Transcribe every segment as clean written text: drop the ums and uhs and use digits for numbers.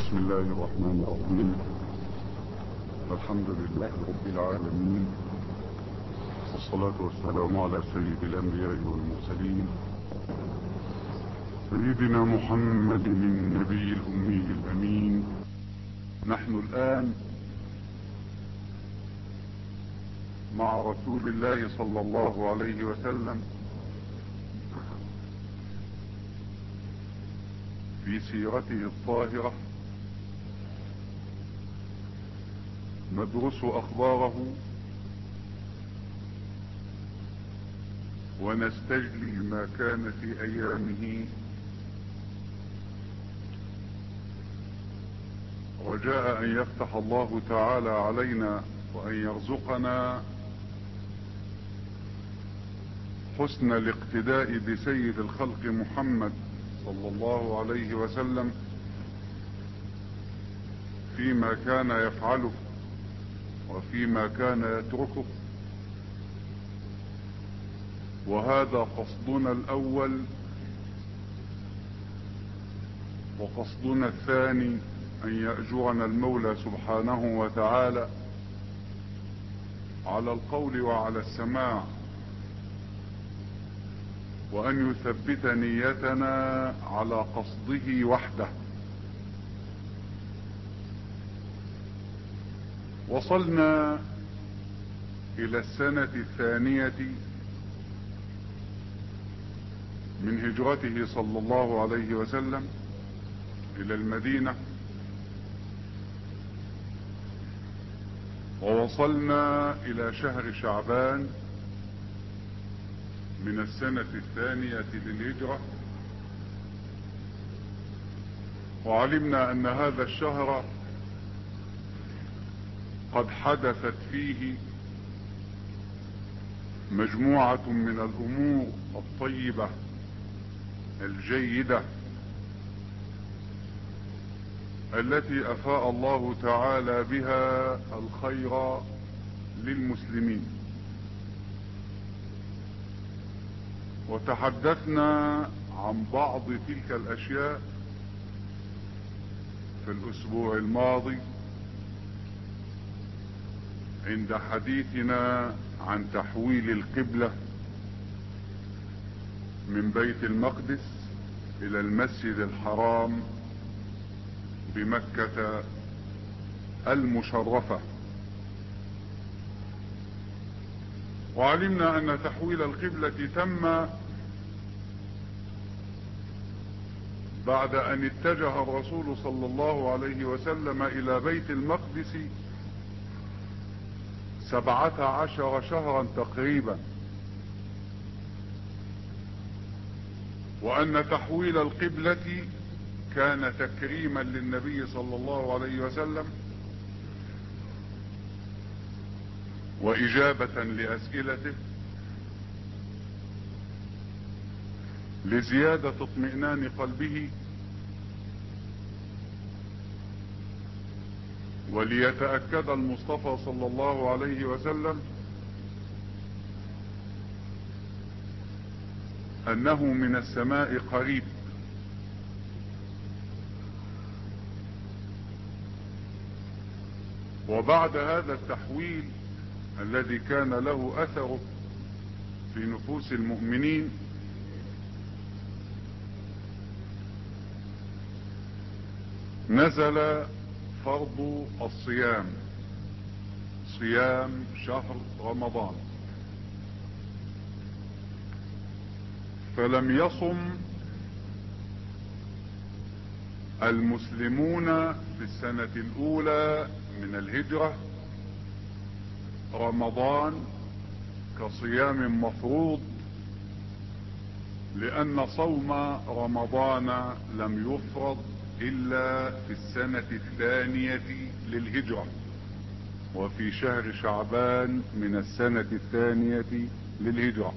بسم الله الرحمن الرحيم. الحمد لله رب العالمين، والصلاة والسلام على سيد الأنبياء والمرسلين سيدنا محمد النبي الأمي الأمين. نحن الآن مع رسول الله صلى الله عليه وسلم في سيرته الطاهرة، ندرس أخباره ونستجلي ما كان في أيامه، رجاء أن يفتح الله تعالى علينا وأن يرزقنا حسن الاقتداء بسيد الخلق محمد صلى الله عليه وسلم فيما كان يفعله وفيما كان يتركه. وهذا قصدنا الأول. وقصدنا الثاني أن يأجرنا المولى سبحانه وتعالى على القول وعلى السماع، وأن يثبت نيتنا على قصده وحده. وصلنا إلى السنة الثانية من هجرته صلى الله عليه وسلم إلى المدينة، ووصلنا إلى شهر شعبان من السنة الثانية للهجرة، وعلمنا أن هذا الشهر قد حدثت فيه مجموعة من الأمور الطيبة الجيدة التي أفاء الله تعالى بها الخير للمسلمين. وتحدثنا عن بعض تلك الأشياء في الأسبوع الماضي عند حديثنا عن تحويل القبلة من بيت المقدس إلى المسجد الحرام بمكة المشرفة. وعلمنا أن تحويل القبلة تم بعد أن اتجه الرسول صلى الله عليه وسلم إلى بيت المقدس 17 شهرا تقريبا، وأن تحويل القبلة كان تكريما للنبي صلى الله عليه وسلم وإجابة لأسئلته لزيادة اطمئنان قلبه، وليتأكد المصطفى صلى الله عليه وسلم أنه من السماء قريب. وبعد هذا التحويل الذي كان له أثره في نفوس المؤمنين، نزل فرض الصيام، صيام شهر رمضان. فلم يصم المسلمون في السنة الأولى من الهجرة رمضان كصيام مفروض، لأن صوم رمضان لم يفرض إلا في السنة الثانية للهجرة، وفي شهر شعبان من السنة الثانية للهجرة.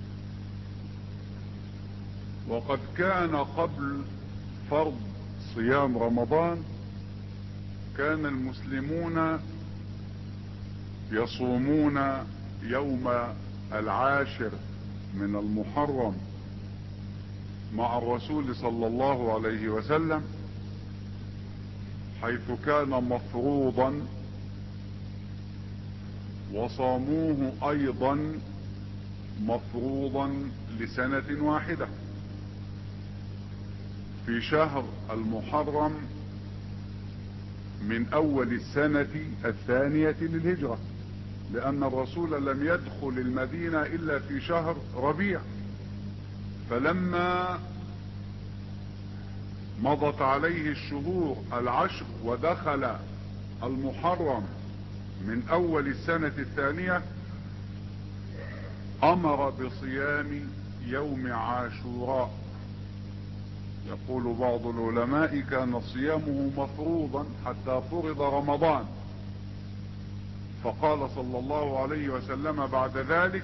وقد كان قبل فرض صيام رمضان كان المسلمون يصومون يوم العاشر من المحرم مع الرسول صلى الله عليه وسلم، حيث كان مفروضا، وصاموه ايضا مفروضا لسنة واحدة في شهر المحرم من اول السنة الثانية للهجرة، لان الرسول لم يدخل المدينة الا في شهر ربيع. فلما مضت عليه الشهور العشر ودخل المحرم من اول السنة الثانية، امر بصيام يوم عاشوراء. يقول بعض العلماء كان صيامه مفروضا حتى فرض رمضان، فقال صلى الله عليه وسلم بعد ذلك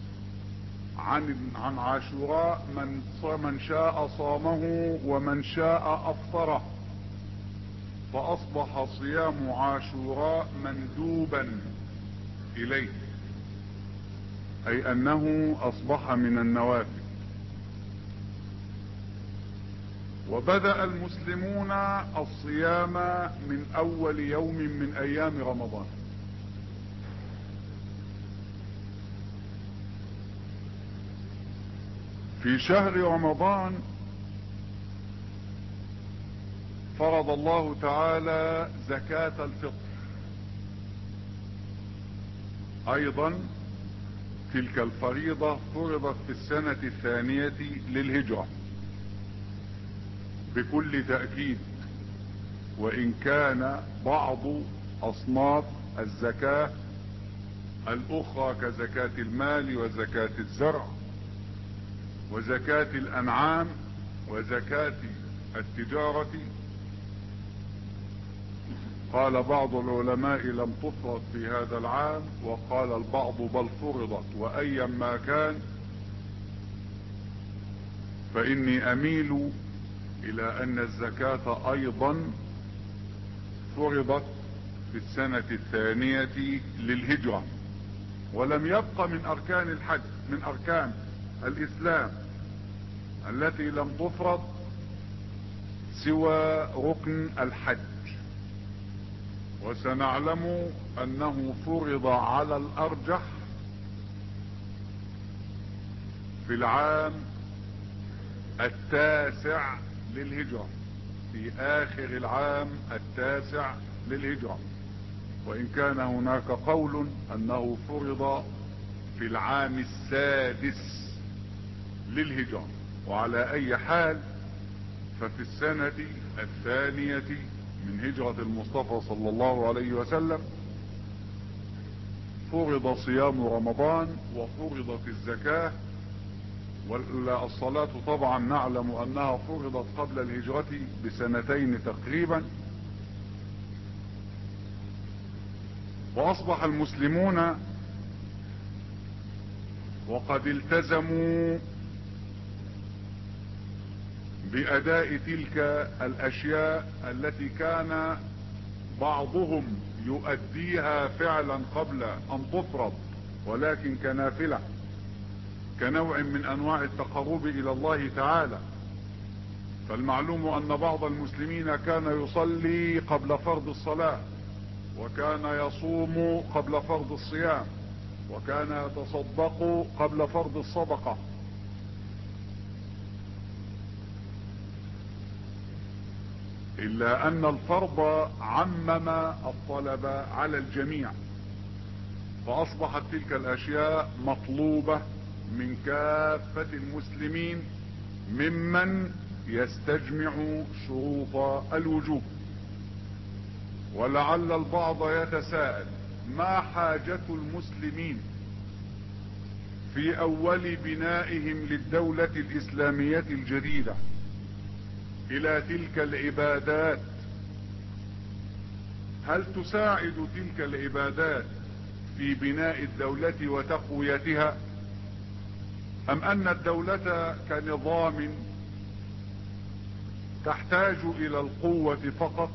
عن عاشوراء: من شاء صامه ومن شاء افطره. فاصبح صيام عاشوراء مندوبا اليه، اي انه اصبح من النوافل. وبدأ المسلمون الصيام من اول يوم من ايام رمضان. في شهر رمضان فرض الله تعالى زكاة الفطر. ايضا تلك الفريضة فرضت في السنة الثانية للهجرة بكل تأكيد، وان كان بعض اصناف الزكاة الاخرى كزكاة المال وزكاة الزرع وزكاة الانعام وزكاة التجارة، قال بعض العلماء لم تفرض في هذا العام، وقال البعض بل فرضت. وايا ما كان فاني اميل الى ان الزكاة ايضا فرضت في السنة الثانية للهجرة، ولم يبق من اركان الحج، من اركان الاسلام التي لم تفرض سوى ركن الحج. وسنعلم انه فرض على الارجح في العام التاسع للهجرة، في اخر العام التاسع للهجرة، وان كان هناك قول انه فرض في العام السادس للهجرة. وعلى اي حال ففي السنة الثانية من هجرة المصطفى صلى الله عليه وسلم فرض صيام رمضان وفرضت الزكاة. والصلاة طبعا نعلم انها فرضت قبل الهجرة بسنتين تقريبا. واصبح المسلمون وقد التزموا باداء تلك الاشياء التي كان بعضهم يؤديها فعلا قبل ان تفرض ولكن كنافلة، كنوع من انواع التقرب الى الله تعالى. فالمعلوم ان بعض المسلمين كان يصلي قبل فرض الصلاة، وكان يصوم قبل فرض الصيام، وكان يتصدق قبل فرض الصدقة. الا ان الفرض عمم الطلب على الجميع، فاصبحت تلك الاشياء مطلوبة من كافة المسلمين ممن يستجمع شروط الوجوب. ولعل البعض يتساءل: ما حاجة المسلمين في اول بنائهم للدولة الاسلامية الجديدة الى تلك العبادات؟ هل تساعد تلك العبادات في بناء الدولة وتقويتها، ام ان الدولة كنظام تحتاج الى القوة فقط،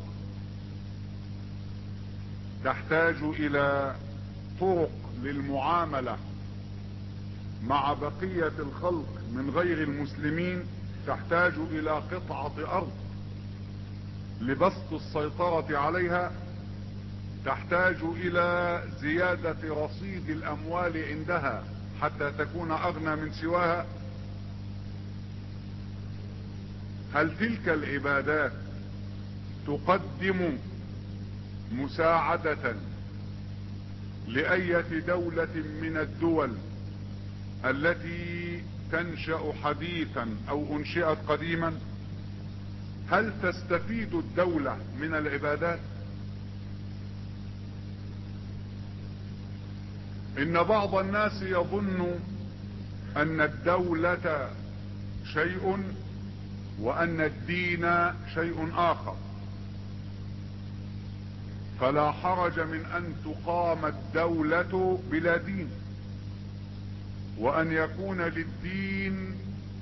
تحتاج الى طرق للمعاملة مع بقية الخلق من غير المسلمين، تحتاج الى قطعة ارض لبسط السيطرة عليها تحتاج الى زيادة رصيد الاموال عندها حتى تكون اغنى من سواها؟ هل تلك العبادات تقدم مساعدة لأية دولة من الدول التي تنشأ حديثا او انشئت قديما؟ هل تستفيد الدولة من العبادات؟ ان بعض الناس يظن ان الدولة شيء وان الدين شيء اخر، فلا حرج من ان تقام الدولة بلا دين، وان يكون للدين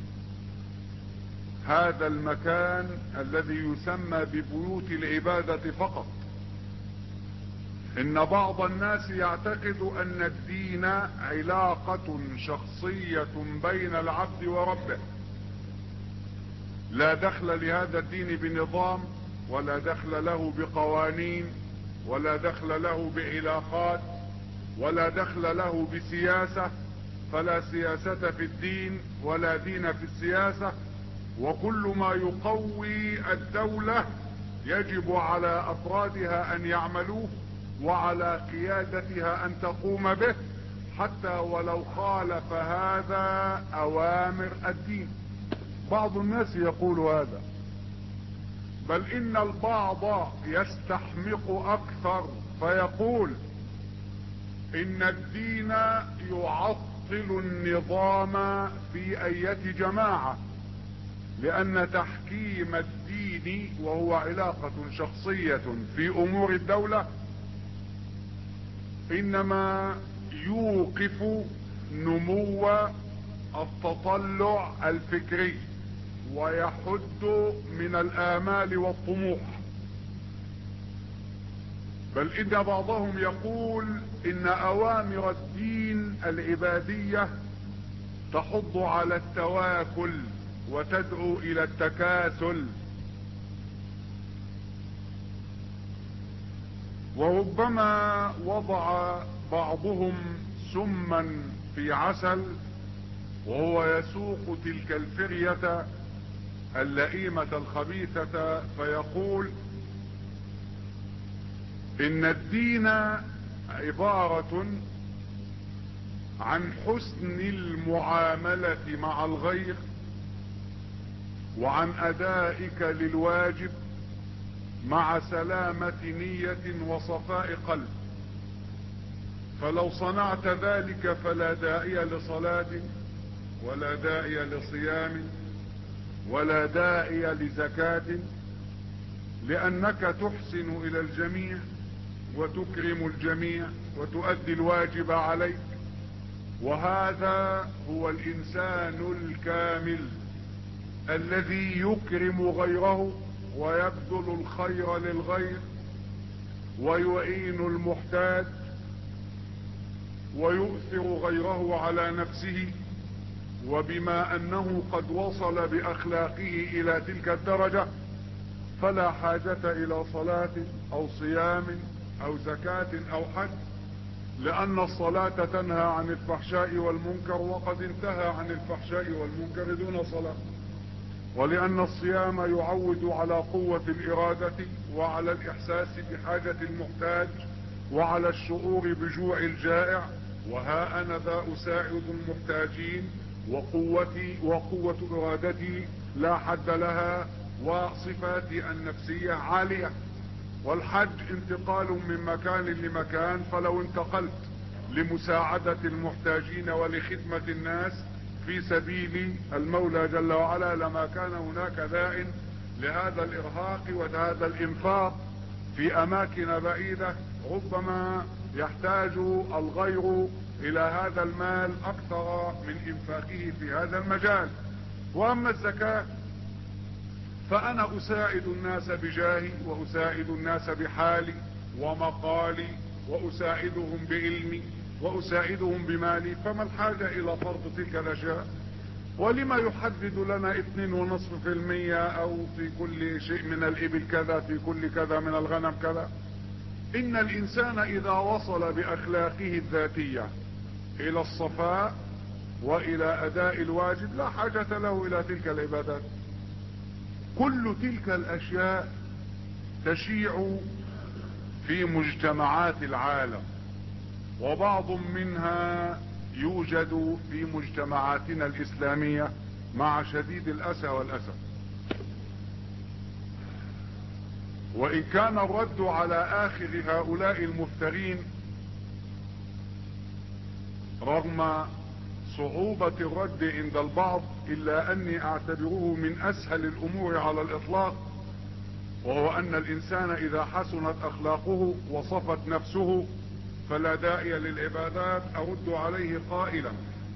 هذا المكان الذي يسمى ببيوت العبادة فقط. ان بعض الناس يعتقد ان الدين علاقة شخصية بين العبد وربه، لا دخل لهذا الدين بنظام، ولا دخل له بقوانين، ولا دخل له بعلاقات، ولا دخل له بسياسة، فلا سياسة في الدين ولا دين في السياسة. وكل ما يقوي الدولة يجب على افرادها ان يعملوه وعلى قيادتها ان تقوم به، حتى ولو خالف هذا اوامر الدين. بعض الناس يقول هذا، بل ان البعض يستحمق اكثر فيقول ان الدين يعطل النظام في اية جماعة، لان تحكيم الدين وهو علاقة شخصية في امور الدولة انما يوقف نمو التطلع الفكري ويحد من الامال والطموح. بل ان بعضهم يقول ان اوامر الدين العبادية تحض على التواكل وتدعو الى التكاسل. وربما وضع بعضهم سما في عسل وهو يسوق تلك الفرية اللئيمة الخبيثة، فيقول ان الدين عبارة عن حسن المعاملة مع الغير وعن ادائك للواجب مع سلامة نية وصفاء قلب، فلو صنعت ذلك فلا داعي لصلاة ولا داعي لصيام ولا داعي لزكاة، لانك تحسن الى الجميع وتكرم الجميع وتؤدي الواجب عليك. وهذا هو الانسان الكامل الذي يكرم غيره ويبذل الخير للغير ويعين المحتاج ويؤثر غيره على نفسه. وبما انه قد وصل باخلاقه الى تلك الدرجة فلا حاجة الى صلاة او صيام او زكاة او حج، لان الصلاة تنهى عن الفحشاء والمنكر وقد انتهى عن الفحشاء والمنكر دون صلاة، ولان الصيام يعود على قوة الارادة وعلى الاحساس بحاجة المحتاج وعلى الشعور بجوع الجائع، وها انا ذا اساعد المحتاجين وقوة ارادتي لا حد لها وصفاتي النفسية عالية. والحج انتقال من مكان لمكان، فلو انتقلت لمساعدة المحتاجين ولخدمة الناس في سبيل المولى جل وعلا لما كان هناك داع لهذا الارهاق وهذا الانفاق في اماكن بعيدة. ربما يحتاج الغير الى هذا المال اكثر من انفاقه في هذا المجال. واما الزكاة فانا اساعد الناس بجاهي واساعد الناس بحالي ومقالي واساعدهم بعلمي واساعدهم بمالي، فما الحاجة الى فرض تلك الاشياء؟ ولما يحدد لنا 2.5% او في كل شيء من الابل كذا، في كل كذا من الغنم كذا؟ ان الانسان اذا وصل باخلاقه الذاتية الى الصفاء والى اداء الواجب لا حاجة له الى تلك العبادات. كل تلك الاشياء تشيع في مجتمعات العالم، وبعض منها يوجد في مجتمعاتنا الاسلامية مع شديد الاسى والاسف. وان كان الرد على اخر هؤلاء المفترين رغم صعوبة الرد عند البعض الا اني اعتبره من اسهل الامور على الاطلاق، وهو ان الانسان اذا حسنت اخلاقه وصفت نفسه فلا داعي للعبادات. ارد عليه قائلا: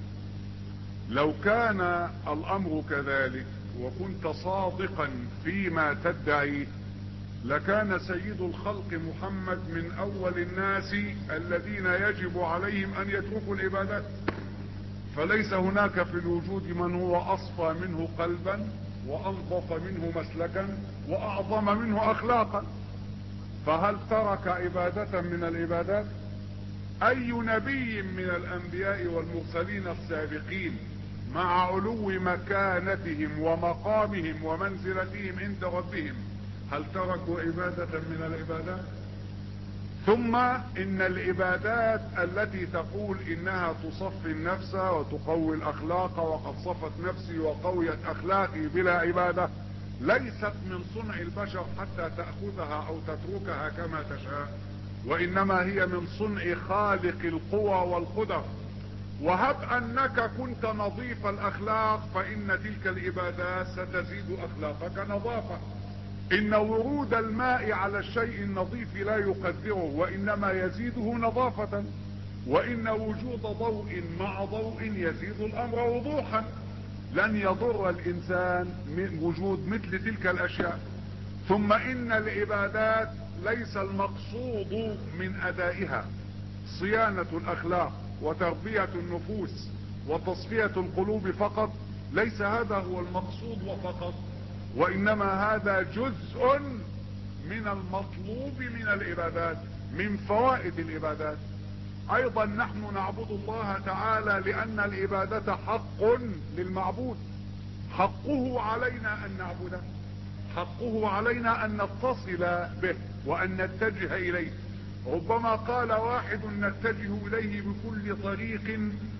لو كان الامر كذلك وكنت صادقا فيما تدعي لكان سيد الخلق محمد من اول الناس الذين يجب عليهم ان يتركوا العبادات. فليس هناك في الوجود من هو اصفى منه قلبا وانظف منه مسلكا واعظم منه اخلاقا. فهل ترك عبادة من العبادات؟ اي نبي من الانبياء والمرسلين السابقين مع علو مكانتهم ومقامهم ومنزلتهم عند ربهم هل تركوا عبادة من العبادات؟ ثم ان العبادات التي تقول انها تصفي النفس وتقوي الاخلاق وقد صفت نفسي وقويت اخلاقي بلا عبادة ليست من صنع البشر حتى تأخذها او تتركها كما تشاء، وانما هي من صنع خالق القوى والقدر. وهب انك كنت نظيف الاخلاق فان تلك العبادات ستزيد اخلاقك نظافة. ان ورود الماء على الشيء النظيف لا يقدره وانما يزيده نظافة، وان وجود ضوء مع ضوء يزيد الامر وضوحا. لن يضر الانسان من وجود مثل تلك الاشياء. ثم ان العبادات ليس المقصود من ادائها صيانة الاخلاق وتربية النفوس وتصفية القلوب فقط، ليس هذا هو المقصود وفقط، وانما هذا جزء من المطلوب من العبادات، من فوائد العبادات. ايضا نحن نعبد الله تعالى لان العبادة حق للمعبود، حقه علينا ان نعبده، حقه علينا ان نتصل به وان نتجه اليه. ربما قال واحد: نتجه اليه بكل طريق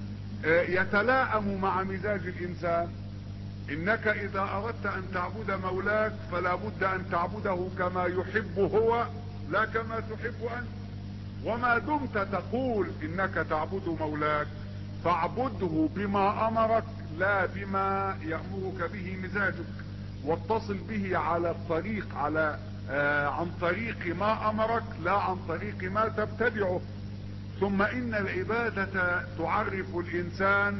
يتلائم مع مزاج الانسان. انك اذا اردت ان تعبد مولاك فلا بد ان تعبده كما يحب هو لا كما تحب انت. وما دمت تقول انك تعبد مولاك فاعبده بما امرك لا بما يأمرك به مزاجك، واتصل به على الطريق عن طريق ما امرك لا عن طريق ما تبتدعه. ثم ان العبادة تعرف الانسان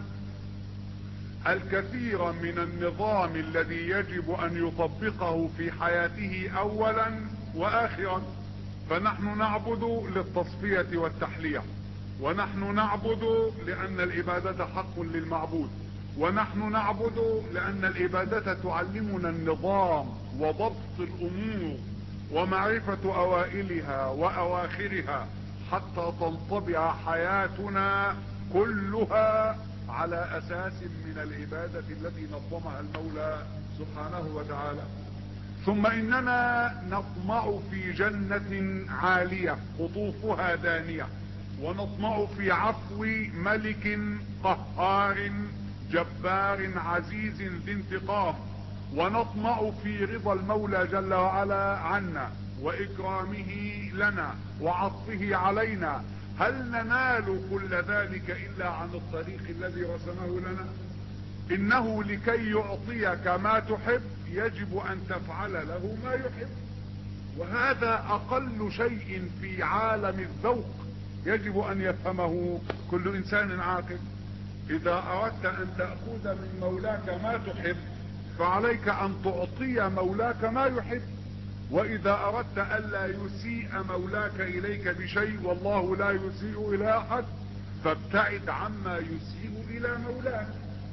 الكثير من النظام الذي يجب ان يطبقه في حياته اولا واخرا. فنحن نعبد للتصفية والتحلية، ونحن نعبد لان العبادة حق للمعبود، ونحن نعبد لان العبادة تعلمنا النظام وضبط الامور ومعرفة اوائلها واواخرها حتى تنطبع حياتنا كلها على اساس من العبادة التي نظمها المولى سبحانه وتعالى. ثم اننا نطمع في جنة عالية قطوفها دانية، ونطمع في عفو ملك قهار جبار عزيز ذي انتقام، ونطمع في رضا المولى جل وعلا عنا واكرامه لنا وعطفه علينا. هل ننال كل ذلك الا عن الطريق الذي رسمه لنا؟ انه لكي يعطيك ما تحب يجب ان تفعل له ما يحب، وهذا اقل شيء في عالم الذوق يجب ان يفهمه كل انسان عاقل. اذا اردت ان تأخذ من مولاك ما تحب فعليك ان تعطي مولاك ما يحب، واذا اردت الا يسيء مولاك اليك بشيء والله لا يسيء الى احد فابتعد عما يسيء الى مولاك.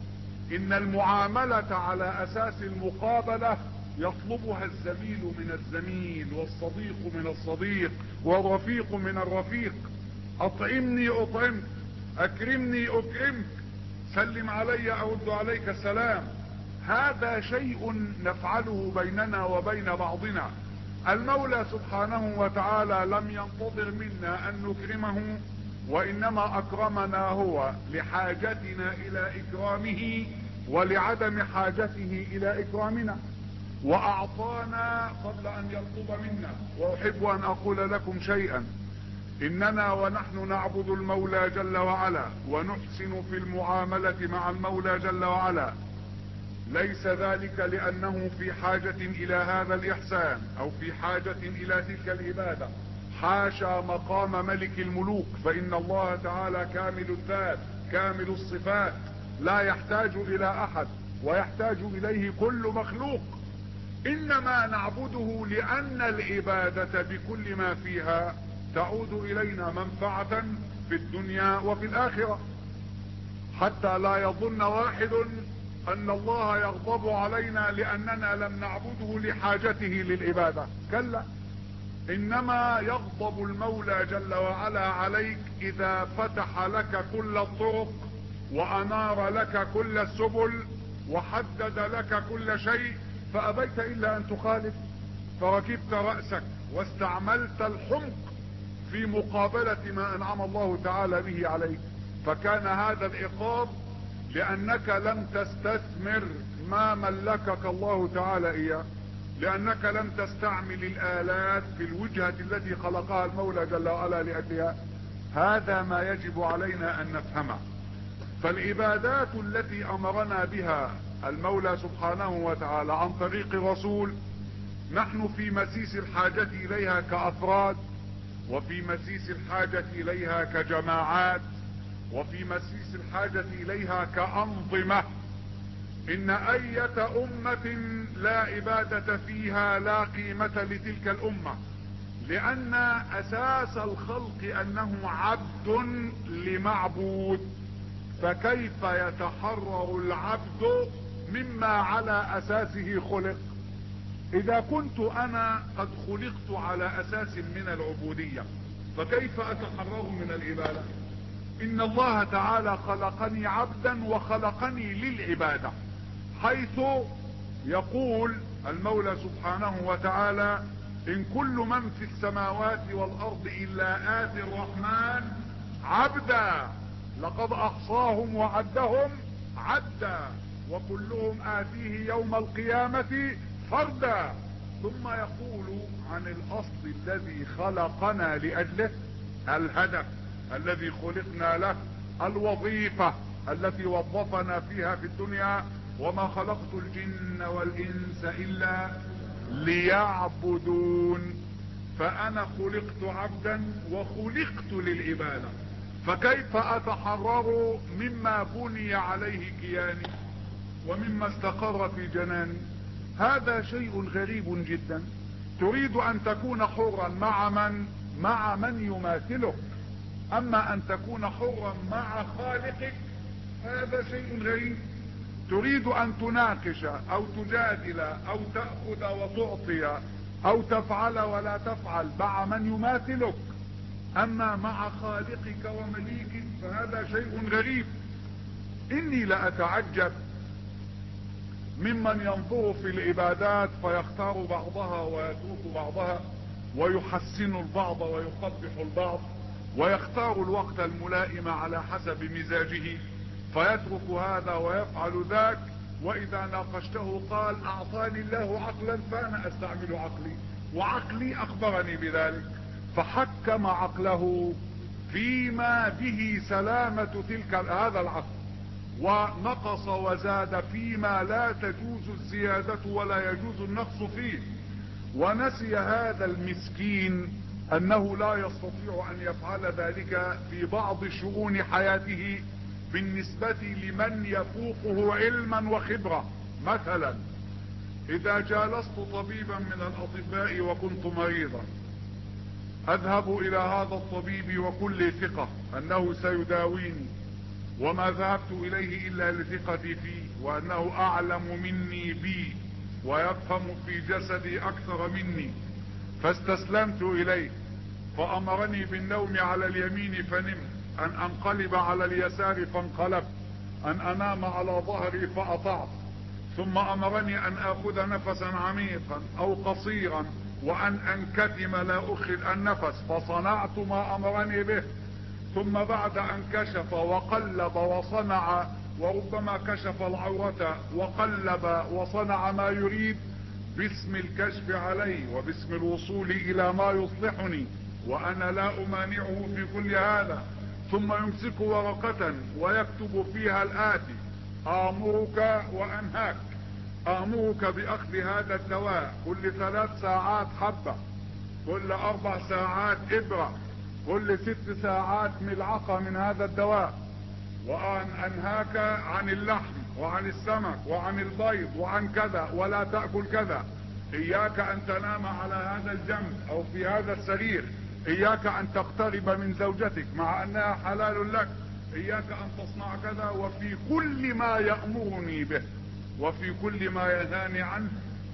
ان المعاملة على اساس المقابلة يطلبها الزميل من الزميل، والصديق من الصديق، والرفيق من الرفيق. اطعمني اطعمك، اكرمني اكرمك، سلم علي ارد عليك السلام. هذا شيء نفعله بيننا وبين بعضنا. المولى سبحانه وتعالى لم ينتظر منا ان نكرمه، وانما اكرمنا هو لحاجتنا الى اكرامه ولعدم حاجته الى اكرامنا، واعطانا قبل ان يطلب منا. واحب ان اقول لكم شيئا، اننا ونحن نعبد المولى جل وعلا ونحسن في المعاملة مع المولى جل وعلا، ليس ذلك لانه في حاجة الى هذا الاحسان او في حاجة الى تلك العبادة. حاشا مقام ملك الملوك، فان الله تعالى كامل الذات كامل الصفات، لا يحتاج الى احد ويحتاج اليه كل مخلوق. انما نعبده لان العبادة بكل ما فيها تعود الينا منفعة في الدنيا وفي الاخرة، حتى لا يظن واحد ان الله يغضب علينا لاننا لم نعبده لحاجته للعبادة. كلا، انما يغضب المولى جل وعلا عليك اذا فتح لك كل الطرق وانار لك كل السبل وحدد لك كل شيء، فابيت الا ان تخالف، فركبت رأسك واستعملت الحمق في مقابلة ما انعم الله تعالى به عليك. فكان هذا العقاب لانك لم تستثمر ما ملكك الله تعالى اياه، لانك لم تستعمل الالات في الوجهة التي خلقها المولى جل وعلا لاجلها. هذا ما يجب علينا ان نفهمه. فالعبادات التي امرنا بها المولى سبحانه وتعالى عن طريق الرسول، نحن في مسيس الحاجة اليها كافراد، وفي مسيس الحاجة اليها كجماعات، وفي مسيس الحاجة اليها كأنظمة. ان اية امة لا عبادة فيها لا قيمة لتلك الامة، لان اساس الخلق انه عبد لمعبود، فكيف يتحرر العبد مما على اساسه خلق؟ اذا كنت انا قد خلقت على اساس من العبودية، فكيف اتحرر من العبادة؟ ان الله تعالى خلقني عبدا وخلقني للعبادة، حيث يقول المولى سبحانه وتعالى: ان كل من في السماوات والارض الا آتي الرحمن عبدا لقد احصاهم وعدهم عدا وكلهم آتيه يوم القيامة فردا. ثم يقول عن الاصل الذي خلقنا لاجله، الهدف الذي خلقنا له، الوظيفة التي وظفنا فيها في الدنيا: وما خلقت الجن والانس الا ليعبدون. فانا خلقت عبدا وخلقت للعبادة، فكيف اتحرر مما بني عليه كياني ومما استقر في جناني؟ هذا شيء غريب جدا. تريد ان تكون حرا مع من يماثلك، اما ان تكون حرا مع خالقك هذا شيء غريب. تريد ان تناقش او تجادل او تأخذ وتعطي او تفعل ولا تفعل مع من يماثلك، اما مع خالقك ومليكك فهذا شيء غريب. اني لاتعجب ممن ينظر في العبادات فيختار بعضها ويترك بعضها، ويحسن البعض ويقبح البعض، ويختار الوقت الملائم على حسب مزاجه، فيترك هذا ويفعل ذاك. واذا ناقشته قال: اعطاني الله عقلا فانا استعمل عقلي، وعقلي اخبرني بذلك. فحكم عقله فيما به سلامة هذا العقل، ونقص وزاد فيما لا تجوز الزيادة ولا يجوز النقص فيه. ونسي هذا المسكين انه لا يستطيع ان يفعل ذلك في بعض شؤون حياته بالنسبة لمن يفوقه علما وخبرة. مثلا اذا جالست طبيبا من الاطباء وكنت مريضا، اذهب الى هذا الطبيب وكل ثقة انه سيداويني وما ذهبت اليه الا لثقتي فيه وانه اعلم مني بي ويفهم في جسدي اكثر مني، فاستسلمت اليه. فامرني بالنوم على اليمين فنمت، ان انقلب على اليسار فانقلبت، ان انام على ظهري فاطعت. ثم امرني ان اخذ نفسا عميقا او قصيرا وان انكتم لا اخذ النفس، فصنعت ما امرني به. ثم بعد ان كشف وقلب وصنع، وربما كشف العورة وقلب وصنع ما يريد باسم الكشف عليه وباسم الوصول الى ما يصلحني، وانا لا امانعه في كل هذا. ثم يمسك ورقة ويكتب فيها الاتي: امرك وانهاك. امرك باخذ هذا الدواء كل 3 ساعات حبة، كل 4 ساعات ابرة، كل 6 ساعات ملعقة من هذا الدواء. وان انهاك عن اللحم وعن السمك وعن البيض وعن كذا، ولا تأكل كذا. اياك ان تنام على هذا الجنب او في هذا السرير. اياك ان تقترب من زوجتك مع انها حلال لك. اياك ان تصنع كذا. وفي كل ما يأمرني به وفي كل ما ينهاني عنه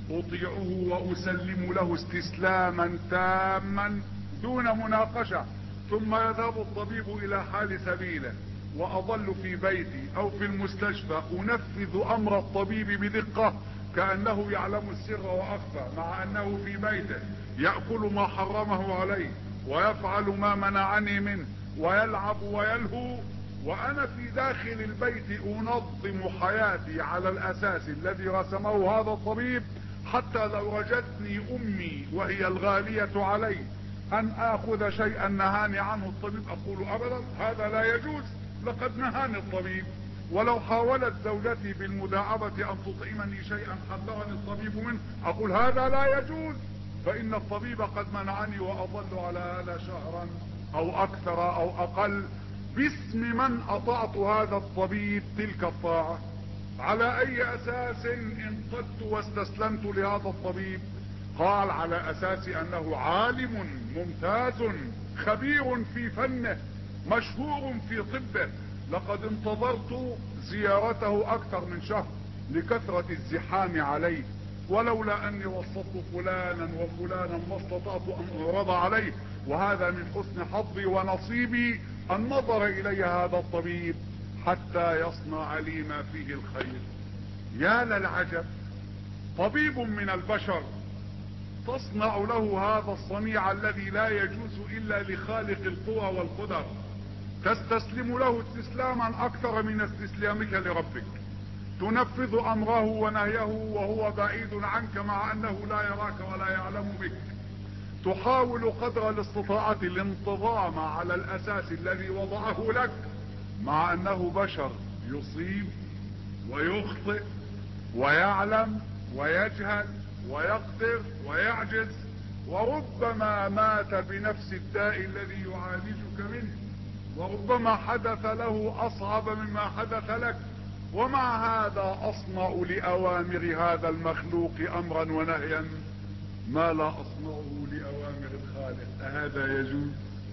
اطيعه واسلم له استسلاما تاما دون مناقشة. ثم يذهب الطبيب الى حال سبيله، واظل في بيتي او في المستشفى انفذ امر الطبيب بدقة كأنه يعلم السر واخفى، مع انه في بيته يأكل ما حرمه عليه ويفعل ما منعني منه ويلعب ويلهو، وانا في داخل البيت انظم حياتي على الاساس الذي رسمه هذا الطبيب. حتى لو رجتني امي وهي الغالية علي ان اخذ شيئا نهاني عنه الطبيب، اقول ابدا هذا لا يجوز، لقد نهاني الطبيب. ولو حاولت زوجتي بالمداعبة ان تطعمني شيئا حذرني الطبيب منه، اقول هذا لا يجوز، فان الطبيب قد منعني، واظل على هذا شهرا او اكثر او اقل. باسم من اطعت هذا الطبيب تلك الطاعة؟ على اي اساس انقدت واستسلمت لهذا الطبيب؟ قال على اساس انه عالم ممتاز خبير في فنه مشهور في طبه. لقد انتظرت زيارته اكثر من شهر لكثرة الزحام عليه، ولولا اني وصلت فلانا وفلانا ما استطعت ان اعرض عليه. وهذا من حسن حظي ونصيبي النظر الي هذا الطبيب حتى يصنع لي ما فيه الخير. يا للعجب، طبيب من البشر تصنع له هذا الصنيع الذي لا يجوز الا لخالق القوى والقدر، تستسلم له استسلاما اكثر من استسلامك لربك، تنفذ امره ونهيه وهو بعيد عنك مع انه لا يراك ولا يعلم بك، تحاول قدر الاستطاعة الانتظام على الاساس الذي وضعه لك مع انه بشر يصيب ويخطئ ويعلم ويجهل ويقدر ويعجز، وربما مات بنفس الداء الذي يعالجك منه، وربما حدث له اصعب مما حدث لك. ومع هذا اصنع لاوامر هذا المخلوق امرا ونهيا ما لا اصنعه لاوامر الخالق. هذا يجوز؟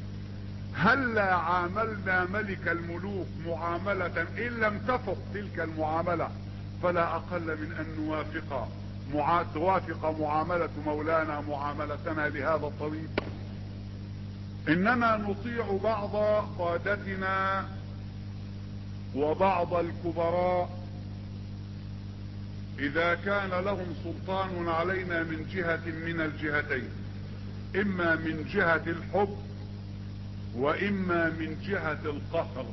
هلا عاملنا ملك الملوك معاملة ان لم تفق تلك المعاملة فلا اقل من ان توافق معاملة مولانا معاملتنا لهذا الطبيب. اننا نطيع بعض قادتنا وبعض الكبراء اذا كان لهم سلطان علينا من جهة من الجهتين، اما من جهة الحب واما من جهة القهر.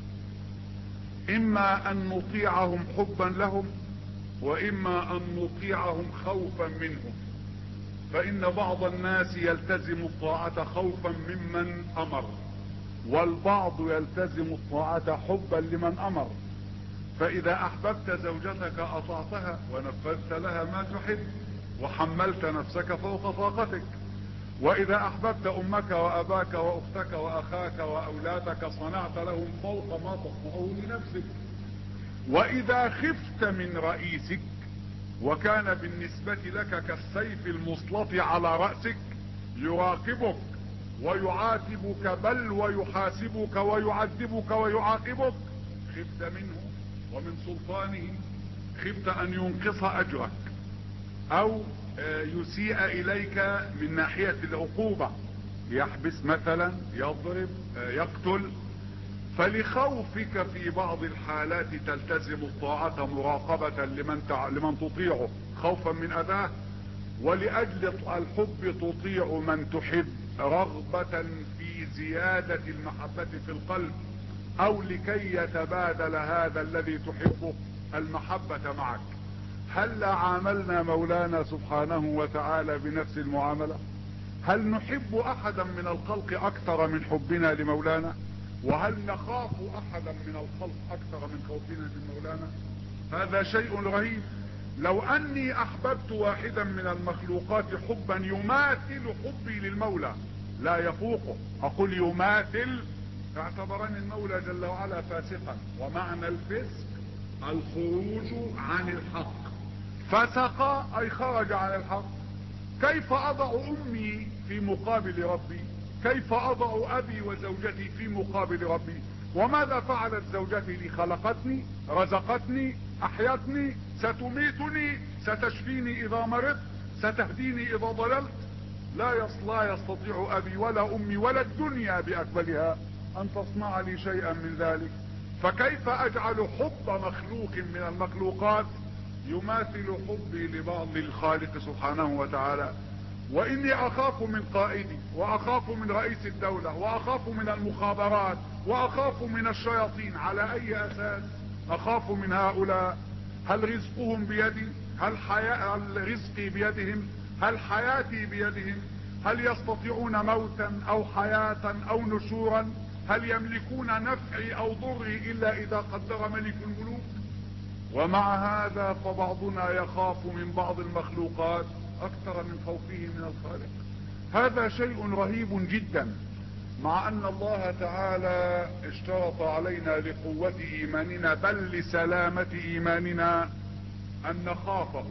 اما ان نطيعهم حبا لهم واما ان نطيعهم خوفا منهم، فان بعض الناس يلتزم الطاعة خوفا ممن امر، والبعض يلتزم الطاعة حبا لمن امر. فاذا احببت زوجتك اطعتها ونفذت لها ما تحب وحملت نفسك فوق طاقتك، واذا احببت امك واباك واختك واخاك واولادك صنعت لهم فوق ما تصنعه لنفسك. واذا خفت من رئيسك وكان بالنسبة لك كالسيف المسلط على رأسك يراقبك ويعاتبك بل ويحاسبك ويعذبك ويعاقبك، خفت منه ومن سلطانه، خفت ان ينقص اجرك او يسيء اليك من ناحية العقوبة، يحبس مثلا، يضرب، يقتل. فلخوفك في بعض الحالات تلتزم الطاعة مراقبة لمن تطيعه خوفا من اذاه، ولأجل الحب تطيع من تحب رغبة في زيادة المحبة في القلب، او لكي يتبادل هذا الذي تحبه المحبة معك. هل عاملنا مولانا سبحانه وتعالى بنفس المعاملة؟ هل نحب احدا من الخلق اكثر من حبنا لمولانا؟ وهل نخاف احدا من الخلق اكثر من خوفنا من مولانا؟ هذا شيء رهيب. لو اني احببت واحدا من المخلوقات حبا يماثل حبي للمولى لا يفوقه، اقول يماثل، اعتبرني المولى جل وعلا فاسقا، ومعنى الفسق الخروج عن الحق. فسق اي خرج عن الحق. كيف اضع امي في مقابل ربي؟ كيف اضع ابي وزوجتي في مقابل ربي؟ وماذا فعلت زوجتي لي؟ خلقتني، رزقتني، احيتني، ستميتني، ستشفيني اذا مرضت، ستهديني اذا ضللت. لا يستطيع ابي ولا امي ولا الدنيا باكملها ان تصنع لي شيئا من ذلك. فكيف اجعل حب مخلوق من المخلوقات يماثل حبي لبعض الخالق سبحانه وتعالى؟ واني اخاف من قائدي، واخاف من رئيس الدولة، واخاف من المخابرات، واخاف من الشياطين. على اي اساس اخاف من هؤلاء؟ هل رزقهم بيدي؟ هل رزقي بيدهم؟ هل حياتي بيدهم؟ هل يستطيعون موتا او حياة او نشورا؟ هل يملكون نفعي او ضري الا اذا قدر ملك الملوك؟ ومع هذا فبعضنا يخاف من بعض المخلوقات اكثر من خوفه من الخالق. هذا شيء رهيب جدا، مع ان الله تعالى اشترط علينا لقوة ايماننا بل لسلامة ايماننا ان نخافه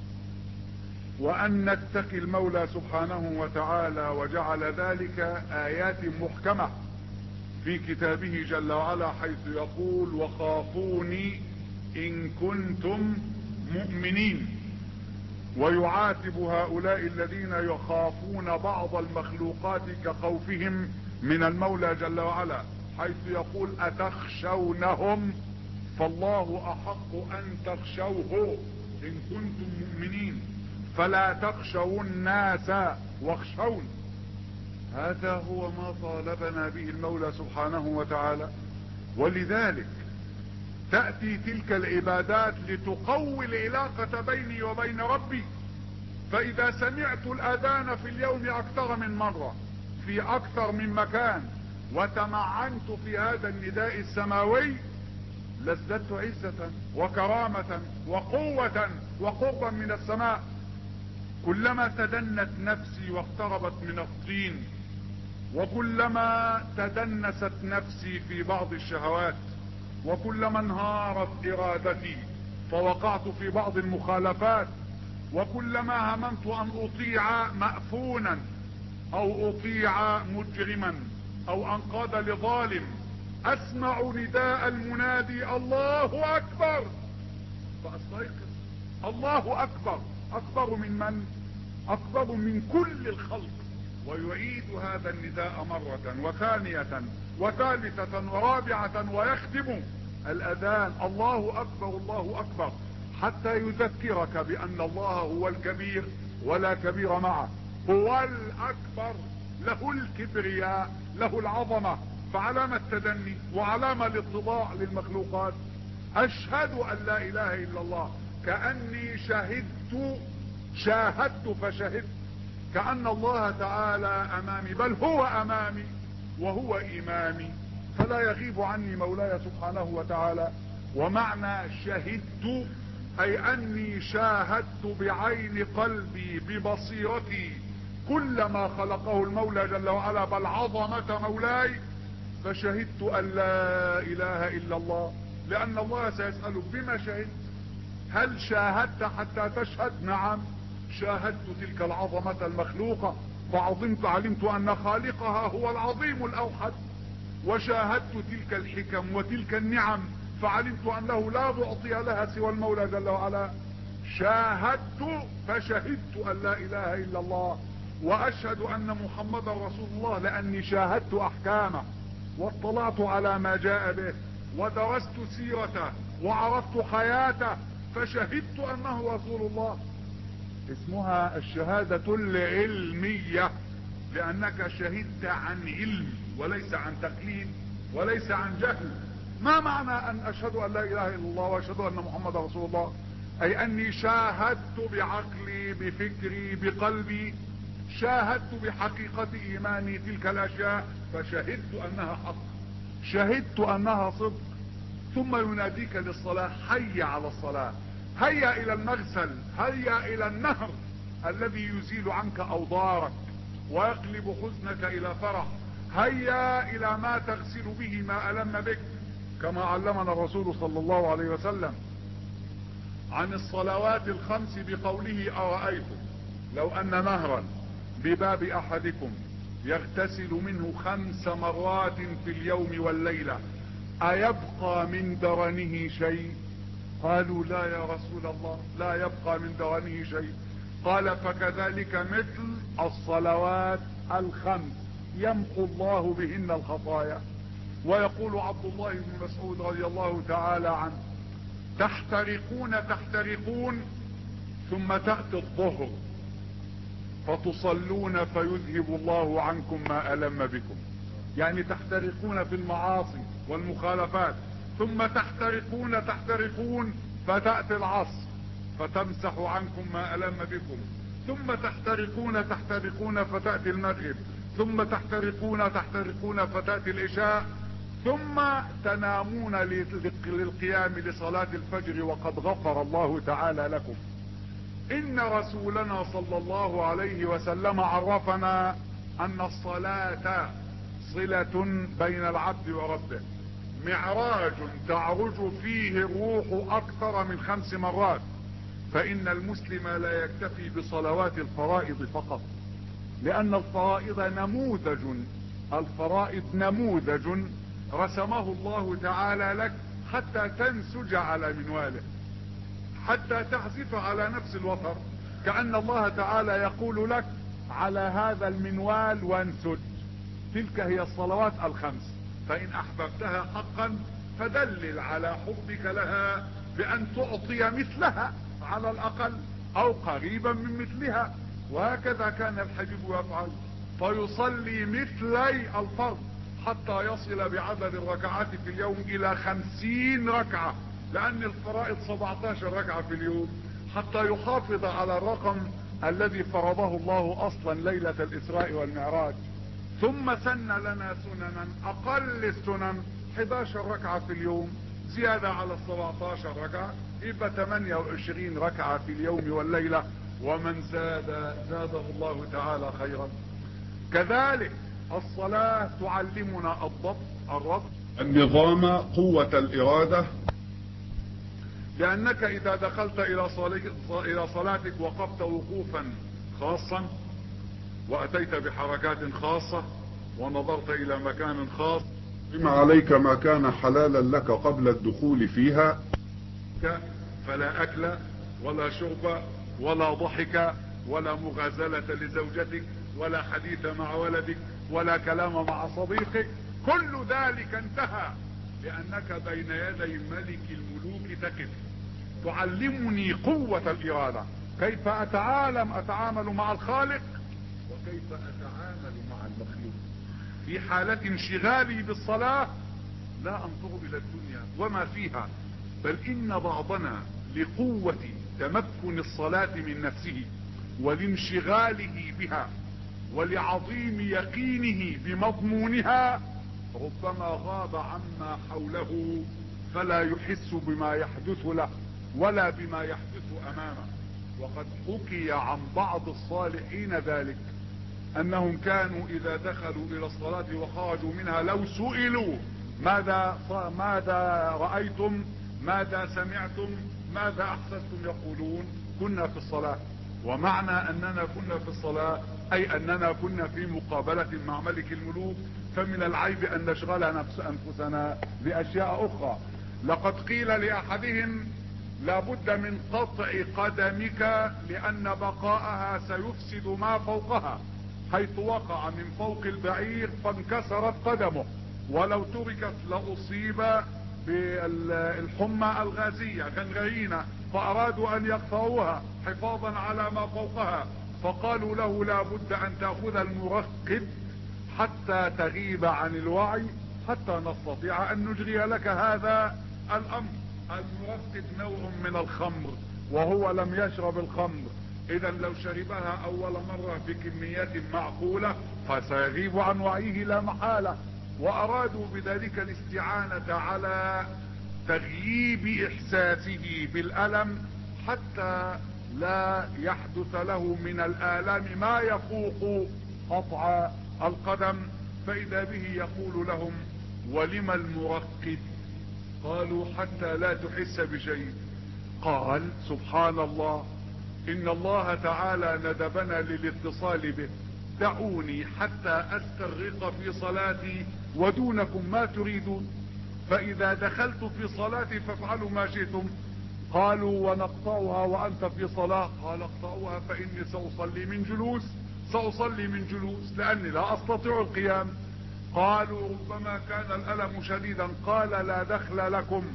وان نتقي المولى سبحانه وتعالى، وجعل ذلك ايات محكمة في كتابه جل وعلا، حيث يقول وخافوني ان كنتم مؤمنين. ويعاتب هؤلاء الذين يخافون بعض المخلوقات كخوفهم من المولى جل وعلا، حيث يقول اتخشونهم فالله احق ان تخشوه ان كنتم مؤمنين، فلا تخشوا الناس واخشون. هذا هو ما طالبنا به المولى سبحانه وتعالى. ولذلك تأتي تلك العبادات لتقوي العلاقة بيني وبين ربي. فإذا سمعت الأذان في اليوم أكثر من مرة في أكثر من مكان، وتمعنت في هذا النداء السماوي، لازددت عزة وكرامة وقوة وقربا من السماء. كلما تدنت نفسي واقتربت من الطين، وكلما تدنست نفسي في بعض الشهوات، وكلما انهارت ارادتي فوقعت في بعض المخالفات، وكلما هممت ان اطيع مأفونا او اطيع مجرما او انقاد لظالم، اسمع نداء المنادي الله اكبر فاستيقظ. الله اكبر، اكبر من من؟ اكبر من كل الخلق. ويعيد هذا النداء مرة وثانية وثالثة ورابعة، ويختم الاذان الله اكبر الله اكبر، حتى يذكرك بان الله هو الكبير ولا كبير معه، هو الاكبر، له الكبرياء، له العظمة. فعلامة التدني وعلامة الاتضاع للمخلوقات. اشهد ان لا اله الا الله، كأني شاهدت فشهدت، كأن الله تعالى امامي، بل هو امامي وهو امامي، فلا يغيب عني مولاي سبحانه وتعالى. ومعنى شهدت اي اني شاهدت بعين قلبي ببصيرتي كل ما خلقه المولى جل وعلا، بل عظمة مولاي. فشهدت ان لا اله الا الله، لان الله سيسألك بما شهدت. هل شاهدت حتى تشهد؟ نعم، شاهدت تلك العظمة المخلوقة فعظمت، علمت ان خالقها هو العظيم الاوحد، وشاهدت تلك الحكم وتلك النعم فعلمت انه لا معطي لها سوى المولى جل وعلا. شاهدت فشهدت ان لا اله الا الله واشهد ان محمدا رسول الله، لاني شاهدت احكامه واطلعت على ما جاء به ودرست سيرته وعرفت حياته فشهدت انه رسول الله. اسمها الشهادة العلمية، لانك شهدت عن علم وليس عن تقليد وليس عن جهل. ما معنى ان اشهد ان لا اله الا الله واشهد ان محمد رسول الله؟ اي اني شاهدت بعقلي بفكري بقلبي، شاهدت بحقيقة ايماني تلك الاشياء فشهدت انها حق، شهدت انها صدق. ثم يناديك للصلاة، حي على الصلاة، هيا الى المغسل، هيا الى النهر الذي يزيل عنك اوضارك ويقلب حزنك الى فرح، هيا الى ما تغسل به ما الم بك، كما علمنا الرسول صلى الله عليه وسلم عن الصلوات الخمس بقوله: أرأيتم لو ان نهرا بباب احدكم يغتسل منه 5 مرات في اليوم والليلة ايبقى من درنه شيء؟ قالوا لا يا رسول الله، لا يبقى من درنه شيء. قال: فكذلك مثل الصلوات الخمس يمحو الله بهن الخطايا. ويقول عبد الله بن مسعود رضي الله تعالى عنه: تحترقون ثم تأتي الظهر فتصلون فيذهب الله عنكم ما ألم بكم. يعني تحترقون في المعاصي والمخالفات، ثم تحترقون فتأتي العصر فتمسح عنكم ما ألم بكم، ثم تحترقون فتأتي المغرب، ثم تحترقون فتأتي العشاء، ثم تنامون للقيام لصلاة الفجر وقد غفر الله تعالى لكم. ان رسولنا صلى الله عليه وسلم عرفنا ان الصلاة صلة بين العبد وربه، معراج تعرج فيه الروح اكثر من 5 مرات. فان المسلم لا يكتفي بصلوات الفرائض فقط، لان الفرائض نموذج رسمه الله تعالى لك حتى تنسج على منواله، حتى تعزف على نفس الوتر، كأن الله تعالى يقول لك: على هذا المنوال وانسج. تلك هي الصلوات الخمس. فإن أحببتها حقا فدلل على حبك لها بأن تعطي مثلها على الأقل أو قريبا من مثلها. وهكذا كان الحبيب يفعل، فيصلي مثلي الفرض حتى يصل بعدد الركعات في اليوم إلى 50 ركعة، لأن الفرائض 17 ركعة في اليوم، حتى يحافظ على الرقم الذي فرضه الله أصلا ليلة الإسراء والمعراج. ثم سن لنا سننا، أقل السنن 11 ركعة في اليوم زيادة على 17 ركعة، يبقى 28 ركعة في اليوم والليلة. ومن زاده الله تعالى خيرا. كذلك الصلاة تعلمنا الربط، النظام، قوة الإرادة. لأنك إذا دخلت إلى صلاتك وقفت وقوفا خاصا، وأتيت بحركات خاصة، ونظرت إلى مكان خاص، بما عليك ما كان حلالا لك قبل الدخول فيها، فلا أكل ولا شرب ولا ضحك ولا مغازلة لزوجتك ولا حديث مع ولدك ولا كلام مع صديقك. كل ذلك انتهى لأنك بين يدي ملك الملوك تقف. تعلمني قوة الإرادة، كيف أتعامل مع الخالق وكيف أتعامل مع المخلوق. في حالة انشغالي بالصلاة لا أنظر إلى الدنيا وما فيها، بل إن بعضنا لقوة تمكن الصلاة من نفسه ولانشغاله بها ولعظيم يقينه بمضمونها ربما غاب عما حوله فلا يحس بما يحدث له ولا بما يحدث أمامه. وقد حكي عن بعض الصالحين ذلك، أنهم كانوا إذا دخلوا إلى الصلاة وخرجوا منها لو سئلوا ماذا رأيتم، ماذا سمعتم، ماذا أحسستم، يقولون: كنا في الصلاة. ومعنى أننا كنا في الصلاة أي أننا كنا في مقابلة مع ملك الملوك، فمن العيب أن نشغل أنفسنا بأشياء أخرى. لقد قيل لأحدهم لابد من قطع قدمك لأن بقاءها سيفسد ما فوقها، حيث وقع من فوق البعير فانكسرت قدمه، ولو تركت لأصيب بالحمى الغازية غنغرينة، فأرادوا أن يقطعوها حفاظا على ما فوقها، فقالوا له لابد أن تأخذ المرقد حتى تغيب عن الوعي حتى نستطيع أن نجري لك هذا الأمر. المرقد نوع من الخمر وهو لم يشرب الخمر، إذا لو شربها أول مرة بكميات معقولة فسيغيب عن وعيه لا محالة، وأرادوا بذلك الاستعانة على تغييب إحساسه بالألم حتى لا يحدث له من الآلام ما يفوق قطع القدم. فإذا به يقول لهم ولم المرقد؟ قالوا حتى لا تحس بشيء. قال سبحان الله، إن الله تعالى ندبنا للاتصال به، دعوني حتى أستغرق في صلاتي ودونكم ما تريدون، فإذا دخلت في صلاتي فافعلوا ما شئتم. قالوا ونقطعها وأنت في صلاة؟ قال اقطعوها فإني سأصلي من جلوس لأني لا أستطيع القيام. قالوا ربما كان الألم شديدا. قال لا دخل لكم،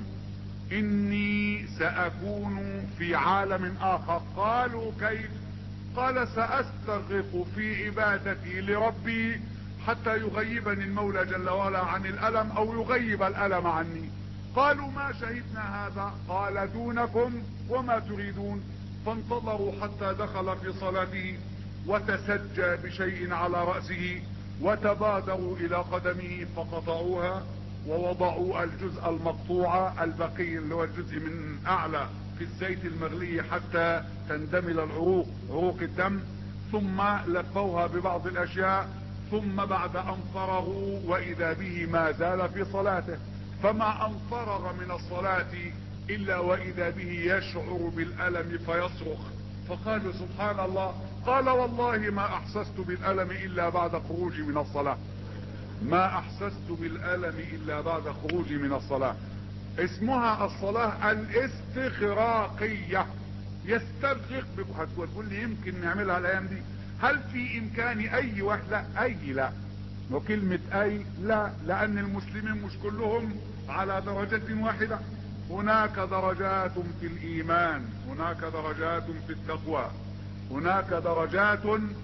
إني سأكون في عالم آخر. قالوا كيف؟ قال سأستغرق في عبادتي لربي حتى يغيبني المولى جل وعلا عن الألم أو يغيب الألم عني. قالوا ما شهدنا هذا. قال دونكم وما تريدون. فانتظروا حتى دخل في صلاته وتسجى بشيء على رأسه، وتبادروا إلى قدمه فقطعوها ووضعوا الجزء المقطوع البقي اللي هو الجزء من أعلى في الزيت المغلي حتى تندمل عروق الدم، ثم لفوها ببعض الأشياء، ثم بعد أن فرغوا وإذا به ما زال في صلاته، فما أن فرغ من الصلاة إلا وإذا به يشعر بالألم فيصرخ. فقالوا سبحان الله. قال والله ما أحسست بالألم إلا بعد خروجي من الصلاة، ما أحسست بالألم إلا بعد خروجي من الصلاة. اسمها الصلاة الاستغراقية، يستغرق بك. هتقول لي يمكن نعملها الأيام دي. هل في إمكان أي واحد؟ لا. وكلمة أي لا، لأن المسلمين مش كلهم على درجة واحدة. هناك درجات في الإيمان، هناك درجات في التقوى، هناك درجات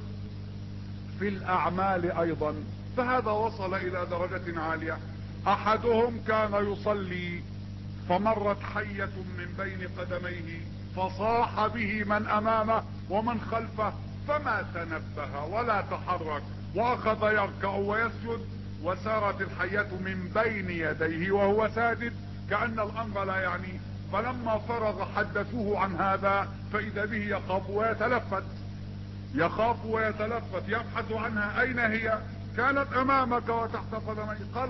في الأعمال أيضا، فهذا وصل إلى درجة عالية. أحدهم كان يصلي فمرت حية من بين قدميه فصاح به من أمامه ومن خلفه، فما تنبه ولا تحرك، وأخذ يركع ويسجد، وسارت الحية من بين يديه وهو ساجد كأن الأمر لا يعنيه. فلما فرغ حدثوه عن هذا فإذا به يخاف ويتلفت يبحث عنها، أين هي؟ كانت أمامك وتحت قدميك. قال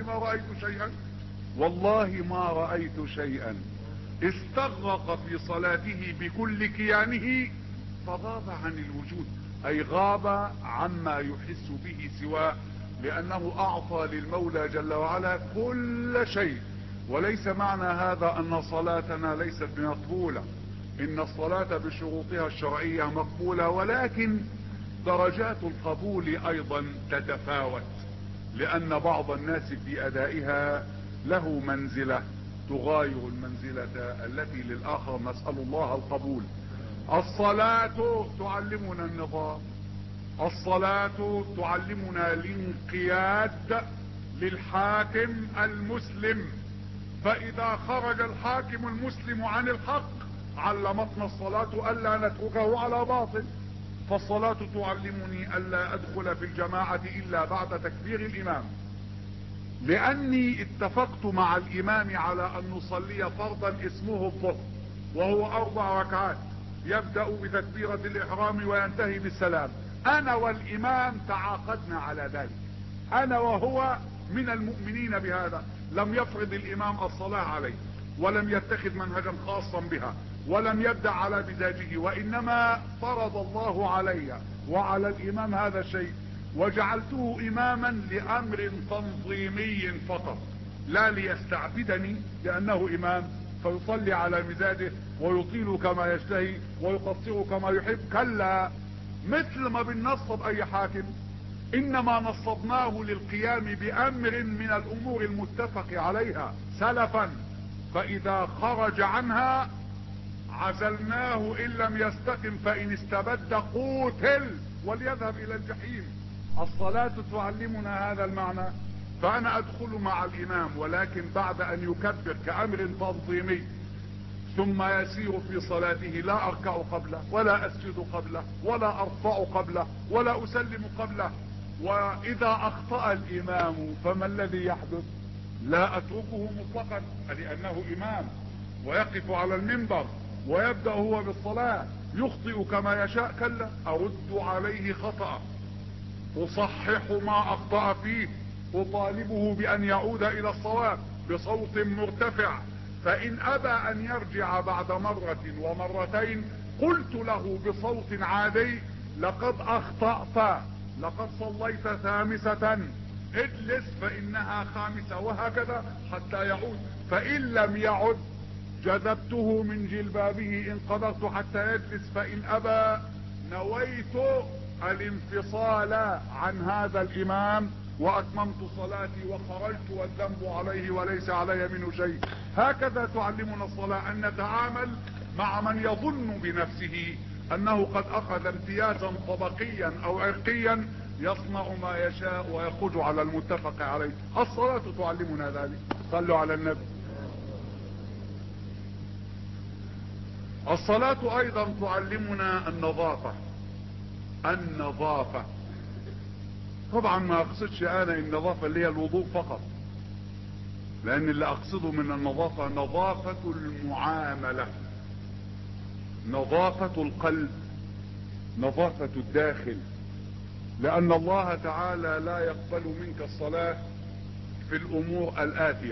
والله ما رأيت شيئا. استغرق في صلاته بكل كيانه فغاب عن الوجود، أي غاب عما يحس به سواه، لأنه أعطى للمولى جل وعلا كل شيء. وليس معنى هذا أن صلاتنا ليست مقبولة، إن الصلاة بشروطها الشرعية مقبولة، ولكن درجات القبول أيضا تتفاوت، لأن بعض الناس في أدائها له منزلة تغاير المنزلة التي للآخر. نسأل الله القبول. الصلاة تعلمنا النظام، الصلاة تعلمنا الانقياد للحاكم المسلم، فإذا خرج الحاكم المسلم عن الحق علمتنا الصلاة ألا نتركه على باطل. فالصلاة تعلمني ألا أدخل في الجماعة إلا بعد تكبير الإمام، لأني اتفقت مع الإمام على أن نصلي فرضا اسمه الظهر، وهو 4 ركعات، يبدأ بتكبيرة الإحرام وينتهي بالسلام. أنا والإمام تعاقدنا على ذلك، أنا وهو من المؤمنين بهذا. لم يفرض الإمام الصلاة عليه، ولم يتخذ منهجا خاصا بها، ولم يبدأ على مزاجه، وإنما فرض الله علي وعلى الإمام هذا الشيء، وجعلته إماما لأمر تنظيمي فقط، لا ليستعبدني لانه امام فيصلي على مزاجه ويطيل كما يشتهي ويقصر كما يحب. كلا، مثل ما بننصب اي حاكم انما نصبناه للقيام بامر من الامور المتفق عليها سلفا، فاذا خرج عنها عزلناه ان لم يستقم، فان استبد قوتل وليذهب الى الجحيم. الصلاة تعلمنا هذا المعنى. فانا ادخل مع الامام ولكن بعد ان يكبر كامر تنظيمي، ثم يسير في صلاته، لا اركع قبله ولا اسجد قبله ولا ارفع قبله ولا اسلم قبله. واذا اخطأ الامام فما الذي يحدث؟ لا اتركه مطلقا لانه امام ويقف على المنبر ويبدأ هو بالصلاة، يخطئ كما يشاء. كلا، ارد عليه خطأ، اصحح ما اخطأ فيه، اطالبه بان يعود الى الصواب بصوت مرتفع. فان ابى ان يرجع بعد مرة ومرتين قلت له بصوت عادي: لقد اخطأت، لقد صليت خامسة، اجلس فانها خامسة، وهكذا حتى يعود. فان لم يعد جذبته من جلبابه ان قدرت حتى يجلس، فان ابى نويت الانفصال عن هذا الامام واتممت صلاتي وخرجت والذنب عليه وليس علي منه شيء. هكذا تعلمنا الصلاة، ان نتعامل مع من يظن بنفسه انه قد اخذ امتيازا طبقيا او عرقيا يصنع ما يشاء ويخرج على المتفق عليه. الصلاة تعلمنا ذلك. صلوا على النبي. الصلاة ايضا تعلمنا النظافة. النظافة طبعا ما اقصدش انا النظافة اللي هي الوضوء فقط، لان اللي اقصده من النظافة نظافة المعاملة، نظافة القلب، نظافة الداخل. لان الله تعالى لا يقبل منك الصلاة في الامور الاتية: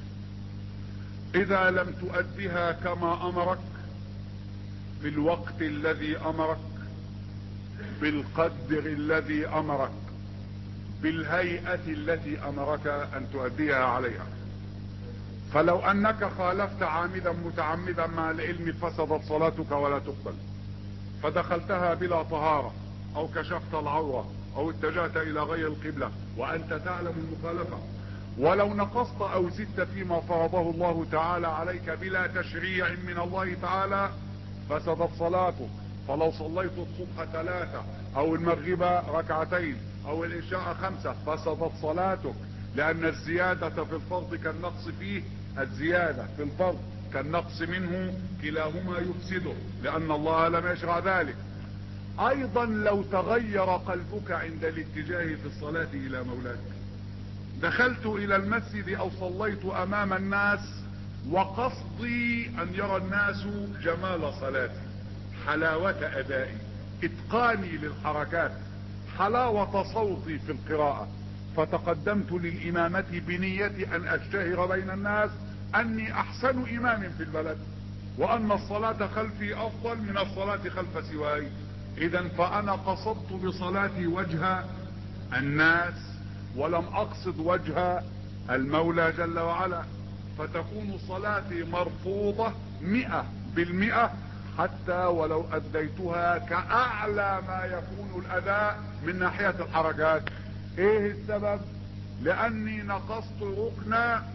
اذا لم تؤدها كما امرك، في الوقت الذي امرك، بالقدر الذي امرك، بالهيئة التي امرك ان تؤديها عليها. فلو انك خالفت عامدا متعمدا مع العلم فسدت صلاتك ولا تقبل. فدخلتها بلا طهارة او كشفت العورة او اتجهت الى غير القبلة وانت تعلم المخالفة، ولو نقصت او زدت فيما فرضه الله تعالى عليك بلا تشريع من الله تعالى فسدت صلاتك. فلو صليت الصبح 3 او المغرب 2 او العشاء 5 فسدت صلاتك، لان الزيادة في الفرض كالنقص فيه، الزيادة في الفرض كالنقص منه، كلاهما يفسده لان الله لم يشرع ذلك. ايضا لو تغير قلبك عند الاتجاه في الصلاة الى مولاك، دخلت الى المسجد او صليت امام الناس وقصدي ان يرى الناس جمال صلاتي، حلاوة ادائي، اتقاني للحركات، حلاوة صوتي في القراءة، فتقدمت للامامة بنية ان اشتهر بين الناس اني احسن امام في البلد، وان الصلاة خلفي افضل من الصلاة خلف سواي. اذا فانا قصدت بصلاتي وجه الناس ولم اقصد وجه المولى جل وعلا، فتكون صلاتي مرفوضة 100%، حتى ولو اديتها كاعلى ما يكون الاداء من ناحية الحركات. ايه السبب؟ لاني نقصت ركن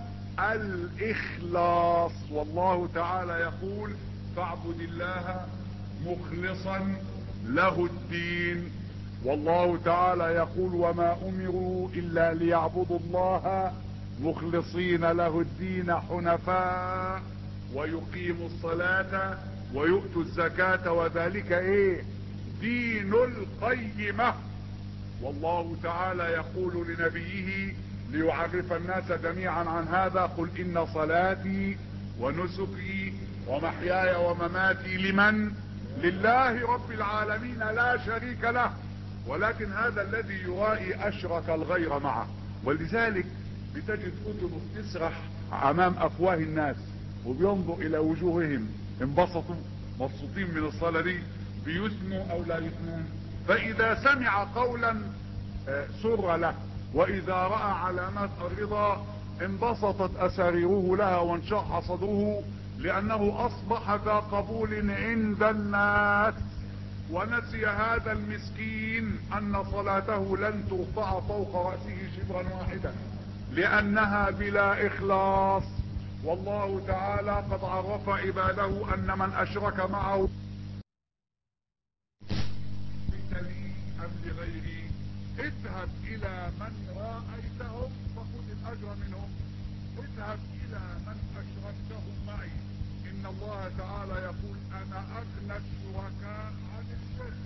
الاخلاص، والله تعالى يقول: فاعبد الله مخلصا له الدين. والله تعالى يقول: وما امروا الا ليعبدوا الله مخلصين له الدين حنفاء ويقيموا الصلاة ويؤتوا الزكاة وذلك ايه؟ دين القيمة. والله تعالى يقول لنبيه ليعرف الناس جميعا عن هذا: قل ان صلاتي ونسكي ومحياي ومماتي لمن؟ لله رب العالمين لا شريك له. ولكن هذا الذي يرائي اشرك الغير معه، ولذلك بتجد كتب بتسرح امام افواه الناس وبينظر الى وجوههم انبسطوا مبسوطين من الصلاة دي، بيثنوا او لا يثنون. فاذا سمع قولا سر له، واذا رأى علامات الرضا انبسطت اساريره لها وانشرح صدره، لانه اصبح ذا قبول عند الناس. ونسي هذا المسكين ان صلاته لن ترفع فوق رأسه شبرا واحدا، لانها بلا اخلاص. والله تعالى قد عرف عباده ان من اشرك معه لي ام لغيري، اذهب الى من رأيتهم فخذ الاجر منهم، اذهب الى من اشركتهم معي. ان الله تعالى يقول انا اغنى الشركاء عن الشرك،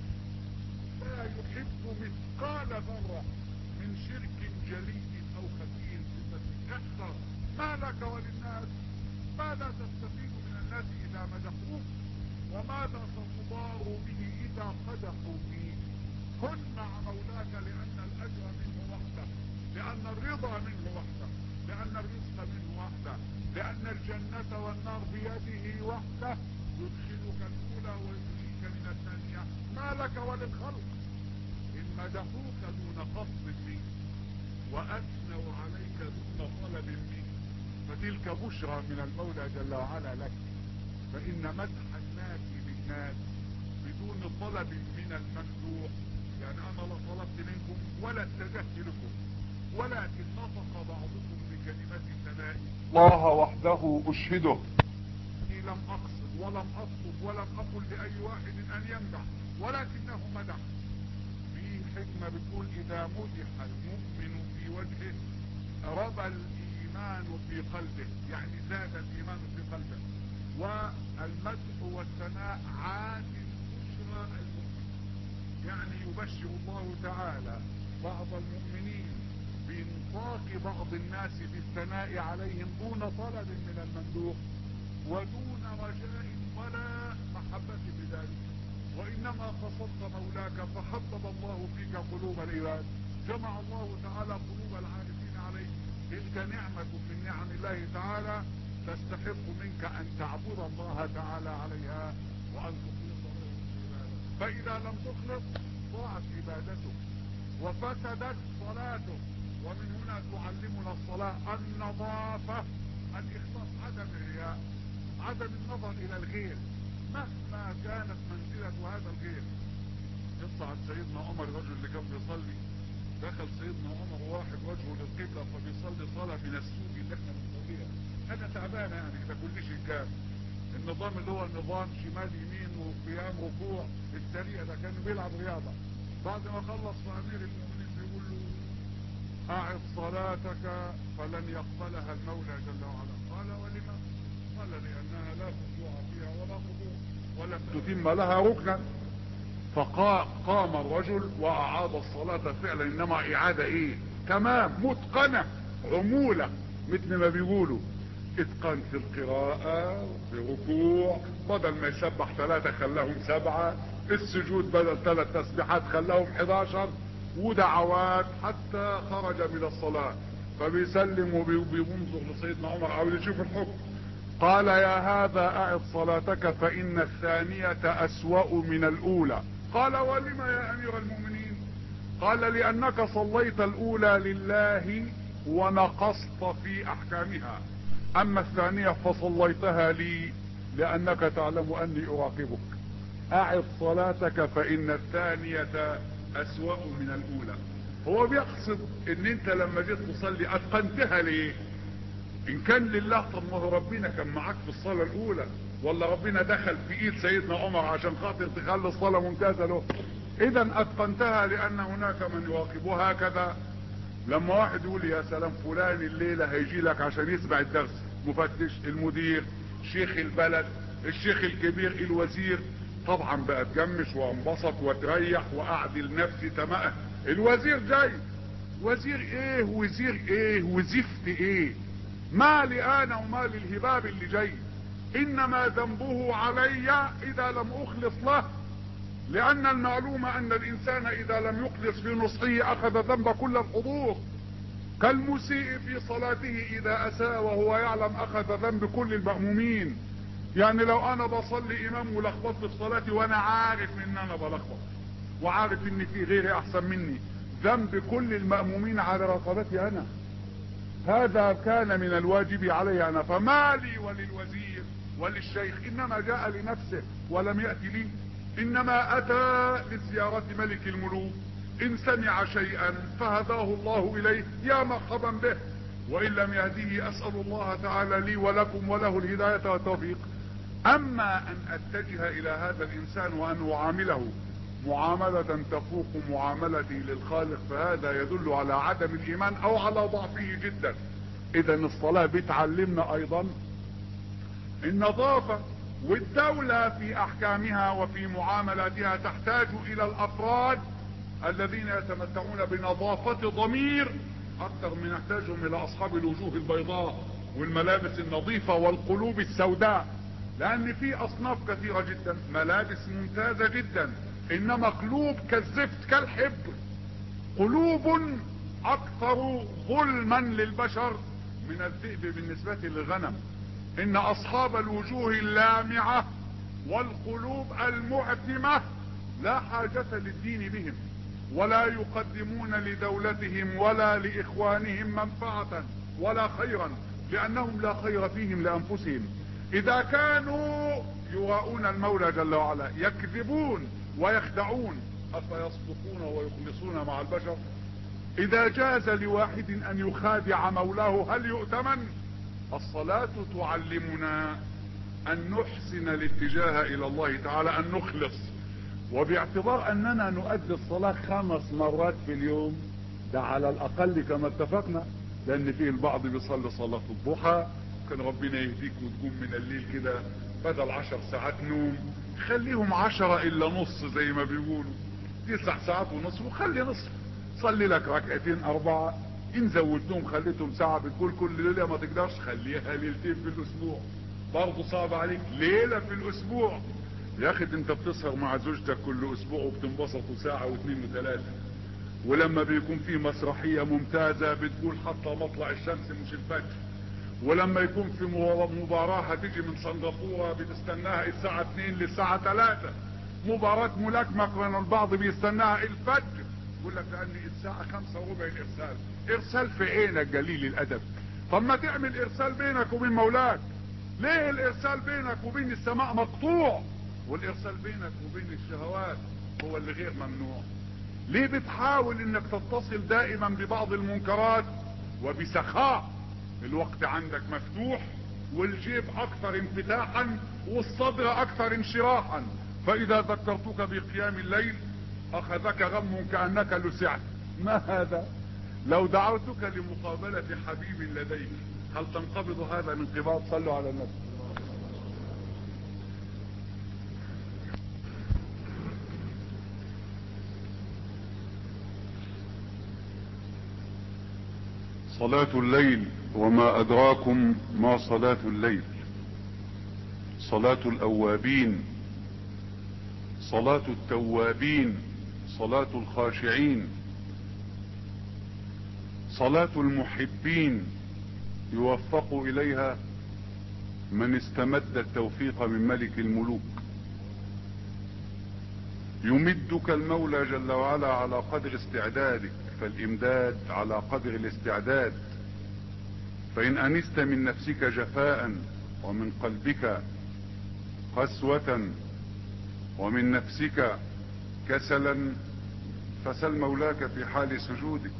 لا يحب مثقال ذرة من شرك جلي او خفي في المسجد. احذر ما لك وللناس، ماذا تستفيد من الناس اذا مدحوك، وماذا ستضار به اذا قدحوا فيك. كن مع مولاك لان الاجر منه وحده، لان الرضا منه وحده، لان الرزق منه وحده، لان الجنة والنار بيده وحده. يدخلك الاولى ويخرجك من الثانية. ما لك وللخلق ان مدحوك دون قصد منك واثنوا عليك دون طلب منك، فتلك بشرى من المولى جل وعلا لك. فان مدح الناس للناس بدون طلب من الممدوح، يعني انا لا طلبت منكم ولا اتجهت لكم، ولكن نطق بعضكم بكلمة ثناء الله وحده اشهده اني لم اقصد ولم اطلب ولم اقل لاي واحد ان يمدح، ولكنه مدح. في حكمة بتقول اذا مدح المؤمن في وجهه ربى الايمان في قلبه، يعني زاد الايمان في قلبه. والمدح والثناء عاد بشرى المؤمن، يعني يبشر الله تعالى بعض المؤمنين بانطاق بعض الناس بالثناء عليهم دون طلب من الممدوح ودون رجاء ولا محبة بذلك، وانما قصدت مولاك فحبب الله فيك قلوب العباد، جمع الله تعالى قلوب العارفين عليه. تلك نعمة من نعم الله تعالى تستحق منك ان تعبد الله تعالى عليها وان تخلص له العبادة. فاذا لم تخلص ضاعت عبادته وفسدت صلاته. ومن هنا تعلمنا الصلاة النظافة، الاخلاص، عدم الرياء، عدم النظر الى الغير مهما كانت منزلة هذا الغير. قصة عن سيدنا عمر، الرجل اللي كان بيصلي، دخل سيدنا عمر واحد وجهه للقبلة فبيصلي صلاة من السوق اللي احنا بنصليها، حاجة تعبانة يعني كده كل شيء. كان النظام اللي هو النظام شمال يمين وقيام ركوع السريع ده، كان بيلعب رياضة. بعد ما خلص فأمير المؤمنين بيقول له أعد صلاتك فلن يقبلها المولى جل وعلا. قال ولما؟ قال لأنها لا خشوع فيها ولا خضوع ولم تتم لها ركنا. فقام الرجل وأعاد الصلاة فعلا، إنما إعادة إيه؟ تمام، متقنة، عمولة، مثل ما بيقولوا اتقان في القراءة، في ركوع بدل ما يسبح 3 خلاهم 7، السجود بدل 3 تسبيحات خلاهم 11، ودعوات حتى خرج من الصلاة. فبيسلم وبينظر لسيدنا عمر عاوز يشوف الحكم. قال يا هذا أعد صلاتك فإن الثانية أسوأ من الأولى. قال ولم يا أمير المؤمنين؟ قال لأنك صليت الأولى لله ونقصت في أحكامها، أما الثانية فصليتها لي لأنك تعلم أني أراقبك. أعد صلاتك فإن الثانية أسوأ من الأولى. هو بيقصد ان انت لما جيت تصلي اتقنتها ليه؟ ان كان لله، طب ما هو ربنا كان معاك في الصلاة الاولى، ولا ربنا دخل في ايد سيدنا عمر عشان خاطر تخلي الصلاة ممتازة له؟ اذا اتقنتها لان هناك من يراقبها. هكذا لما واحد يقول يا سلام فلان الليلة هيجي لك عشان يسمع الدرس، مفتش، المدير، شيخ البلد، الشيخ الكبير، الوزير، طبعا بقى اتجمش وانبسط وتريح واعدل نفسي تمام. الوزير جاي، وزير ايه وزير ايه وزفت ايه؟ ما لي انا وما للهباب اللي جاي، انما ذنبه علي اذا لم اخلص له، لان المعلوم ان الانسان اذا لم يخلص في نصحه اخذ ذنب كل الحضور، كالمسيء في صلاته اذا اساء وهو يعلم اخذ ذنب كل المأمومين. يعني لو انا بصلي امام ولخبطت في صلاتي وانا عارف ان انا بلخبط وعارف ان في غيري احسن مني، ذنب كل المأمومين على رقبتي انا. هذا كان من الواجب علي انا، فما لي وللوزير وللشيخ، انما جاء لنفسه ولم يأتي لي، انما اتى لزيارة ملك الملوك. ان سمع شيئا فهداه الله اليه يا مرحبا به، وان لم يهديه اسأل الله تعالى لي ولكم وله الهداية والتوفيق. اما ان اتجه الى هذا الانسان وان اعامله معاملة تفوق معاملتي للخالق، فهذا يدل على عدم الايمان او على ضعفه جدا. اذا الصلاة بتعلمنا ايضا النظافة، والدولة في احكامها وفي معاملاتها تحتاج الى الافراد الذين يتمتعون بنظافة ضمير اكثر من يحتاجهم الى اصحاب الوجوه البيضاء والملابس النظيفة والقلوب السوداء. لان في اصناف كثيرة جدا ملابس ممتازة جدا، انما قلوب كالزفت كالحبر، قلوب اكثر ظلما للبشر من الذئب بالنسبة للغنم. ان اصحاب الوجوه اللامعة والقلوب المعتمة لا حاجة للدين بهم، ولا يقدمون لدولتهم ولا لاخوانهم منفعة ولا خيرا، لانهم لا خير فيهم لانفسهم. اذا كانوا يراؤون المولى جل وعلا يكذبون ويخدعون، افيصدقون ويخلصون مع البشر؟ اذا جاز لواحد ان يخادع مولاه هل يؤتمن؟ الصلاة تعلمنا ان نحسن الاتجاه الى الله تعالى، ان نخلص. وباعتبار اننا نؤدي الصلاة 5 مرات في اليوم، ده على الاقل كما اتفقنا، لان فيه البعض بيصلي صلاة الضحى، كان ربنا يهديك وتقوم من الليل كده بدل 10 ساعات نوم خليهم 10 الا نص زي ما بيقولوا، 9 ساعات ونصف، وخلي نصف صلي لك 2 4. ان زودتهم خليتهم ساعة، بتقول كل ليلة ما تقدرش، خليها ليلتين في الاسبوع، برضه صعب عليك ليلة في الاسبوع. يا اخي انت بتسهر مع زوجتك كل اسبوع وبتنبسطوا ساعة واثنين وثلاثة، ولما بيكون في مسرحية ممتازة بتقول حتى مطلع الشمس مش الفجر، ولما يكون في مباراة هتيجي من سنغافورة بتستناها الساعة 2 للساعة 3، مباراة ملاكمة كان البعض بيستناها الفجر، يقول لك لان الساعة 5 وربع الارسال. ارسال في عينك قليل الادب؟ طب ما تعمل ارسال بينك وبين مولاك. ليه الارسال بينك وبين السماء مقطوع، والارسال بينك وبين الشهوات هو اللي غير ممنوع؟ ليه بتحاول انك تتصل دائما ببعض المنكرات وبسخاء؟ الوقت عندك مفتوح، والجيب اكثر انفتاحا، والصدر اكثر انشراحا، فاذا ذكرتك بقيام الليل اخذك غم كأنك لسعت. ما هذا؟ لو دعوتك لمقابلة حبيب لديك هل تنقبض هذا الانقباض؟ صلوا على النبي. صلاة الليل، وما أدراكم ما صلاة الليل. صلاة الأوابين، صلاة التوابين، صلاة الخاشعين، صلاة المحبين، يوفق إليها من استمد التوفيق من ملك الملوك. يمدك المولى جل وعلا على قدر استعدادك، فالإمداد على قدر الاستعداد. فإن أنست من نفسك جفاء، ومن قلبك قسوة، ومن نفسك كسلا، فسل مولاك في حال سجودك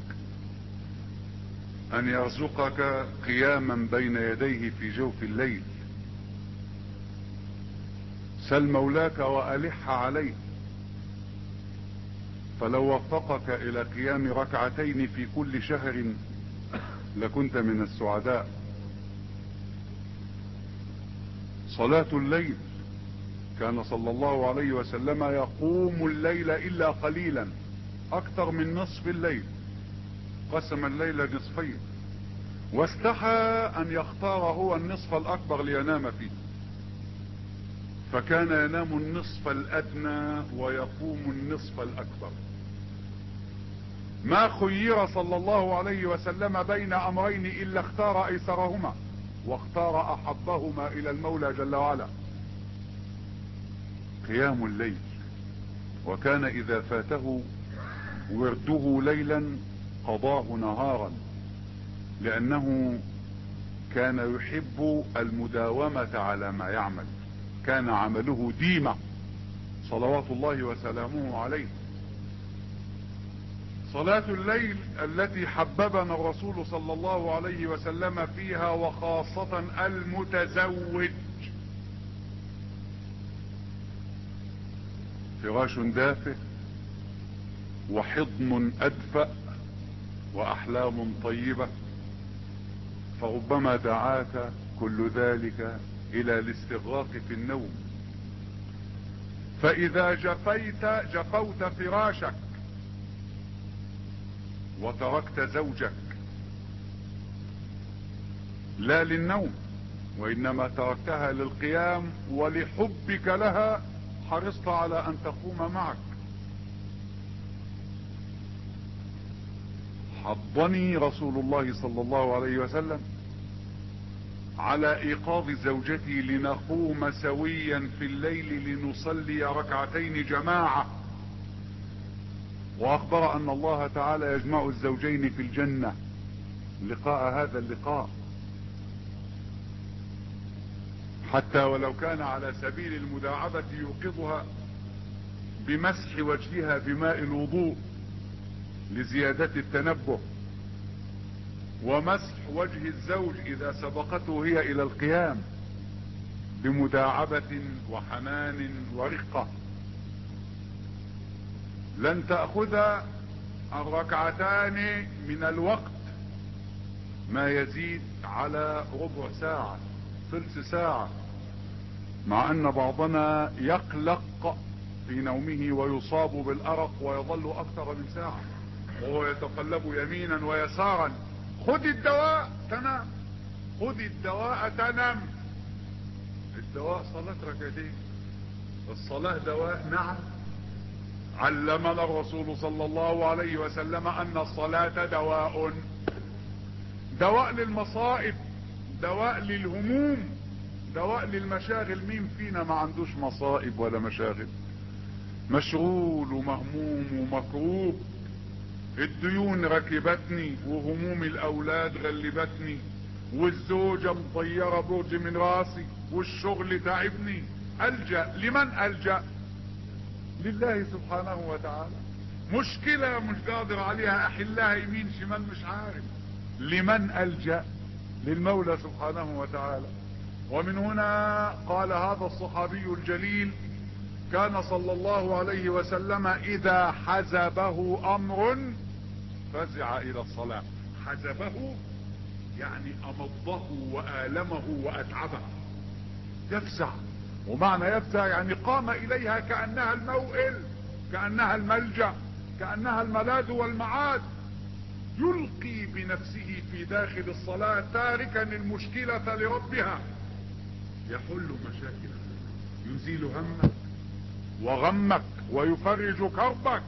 أن يرزقك قياما بين يديه في جوف الليل. سل مولاك وألح عليه، فلو وفقك إلى قيام ركعتين في كل شهر لكنت من السعداء. صلاة الليل، كان صلى الله عليه وسلم يقوم الليل إلا قليلا، أكثر من نصف الليل، قسم الليل نصفين، واستحى أن يختار هو النصف الأكبر لينام فيه، فكان ينام النصف الأدنى ويقوم النصف الأكبر. ما خير صلى الله عليه وسلم بين أمرين إلا اختار أيسرهما، واختار أحبهما إلى المولى جل وعلا، قيام الليل. وكان إذا فاته ورده ليلا قضاه نهارا، لأنه كان يحب المداومة على ما يعمل، كان عمله ديمة صلوات الله وسلامه عليه. صلاة الليل التي حببنا الرسول صلى الله عليه وسلم فيها، وخاصة المتزوج، فراش دافئ وحضن أدفأ وأحلام طيبة، فربما دعاك كل ذلك إلى الاستغراق في النوم. فإذا جفوت فراشك وتركت زوجك لا للنوم، وإنما تركتها للقيام ولحبك لها، حرصت على أن تقوم معك. حضني رسول الله صلى الله عليه وسلم على ايقاظ زوجتي لنقوم سويا في الليل لنصلي ركعتين جماعة، واخبر ان الله تعالى يجمع الزوجين في الجنة لقاء هذا اللقاء، حتى ولو كان على سبيل المداعبة يوقظها بمسح وجهها بماء الوضوء لزيادة التنبه، ومسح وجه الزوج اذا سبقته هي الى القيام بمداعبة وحنان ورقة. لن تأخذ الركعتان من الوقت ما يزيد على ربع ساعة، ثلث ساعة، مع ان بعضنا يقلق في نومه ويصاب بالأرق ويظل اكثر من ساعة وهو يتقلب يمينا ويسارا. خذ الدواء تنام، خذ الدواء تنام. الدواء صلاة ركعتين، الصلاة دواء. نعم، علمنا الرسول صلى الله عليه وسلم ان الصلاة دواء، دواء للمصائب، دواء للهموم، دواء للمشاغل. مين فينا ما عندوش مصائب ولا مشاغل؟ مشغول ومهموم ومكروب، الديون ركبتني وهموم الاولاد غلبتني والزوجة مطيرة برج من راسي والشغل تعبني. ألجأ لمن؟ ألجأ لله سبحانه وتعالى. مشكلة مش قادر عليها احلها يمين شمال مش عارف، لمن ألجأ؟ للمولى سبحانه وتعالى. ومن هنا قال هذا الصحابي الجليل: كان صلى الله عليه وسلم اذا حزبه امر فزع الى الصلاة. حزبه يعني امضه وآلمه واتعبه، يفزع. ومعنى يفزع يعني قام اليها كأنها الموئل، كأنها الملجأ، كأنها الملاذ والمعاد، يلقي بنفسه في داخل الصلاة تاركا المشكلة لربها، يحل مشاكلك، يزيل همك وغمك ويفرج كربك.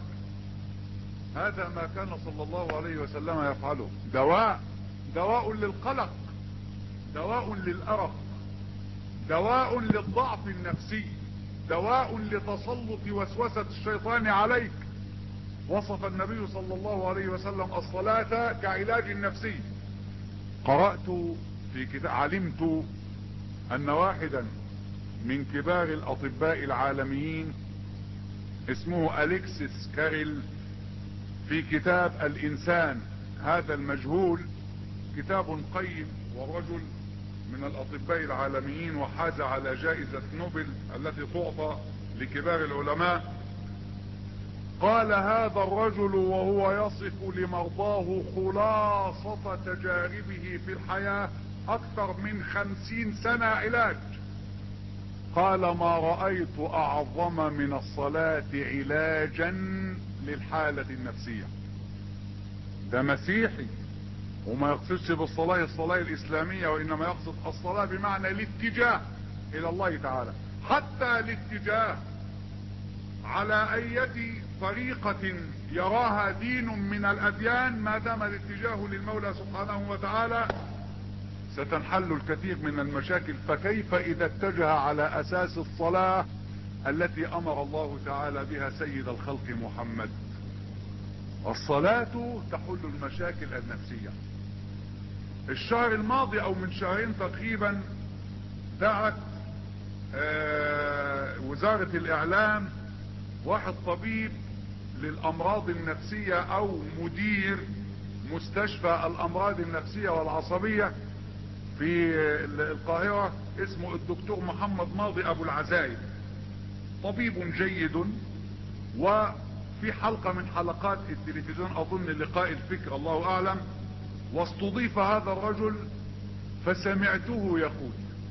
هذا ما كان صلى الله عليه وسلم يفعله. دواء، دواء للقلق، دواء للأرق، دواء للضعف النفسي، دواء لتسلط وسوسة الشيطان عليك. وصف النبي صلى الله عليه وسلم الصلاة كعلاج نفسي. قرأت في كتاب، علمت ان واحدا من كبار الاطباء العالميين اسمه أليكسيس كاريل في كتاب الانسان هذا المجهول، كتاب قيم، ورجل من الاطباء العالميين وحاز على جائزة نوبل التي تعطى لكبار العلماء. قال هذا الرجل وهو يصف لمرضاه خلاصة تجاربه في الحياة، اكثر من 50 سنة علاج، قال: ما رأيت اعظم من الصلاة علاجا للحالة النفسية. ده مسيحي وما يقصدش بالصلاة الصلاة الاسلامية، وانما يقصد الصلاة بمعنى الاتجاه الى الله تعالى. حتى الاتجاه على اي طريقة يراها دين من الاديان، ما دام الاتجاه للمولى سبحانه وتعالى ستنحل الكثير من المشاكل. فكيف اذا اتجه على اساس الصلاة التي امر الله تعالى بها سيد الخلق محمد؟ الصلاة تحل المشاكل النفسية. الشهر الماضي او من شهرين تقريبا دعت وزارة الاعلام واحد طبيب للامراض النفسية او مدير مستشفى الامراض النفسية والعصبية في القاهرة، اسمه الدكتور محمد ماضي ابو العزايز، طبيب جيد. وفي حلقة من حلقات التلفزيون اظن لقاء الفكر الله اعلم، واستضيف هذا الرجل فسمعته يقول: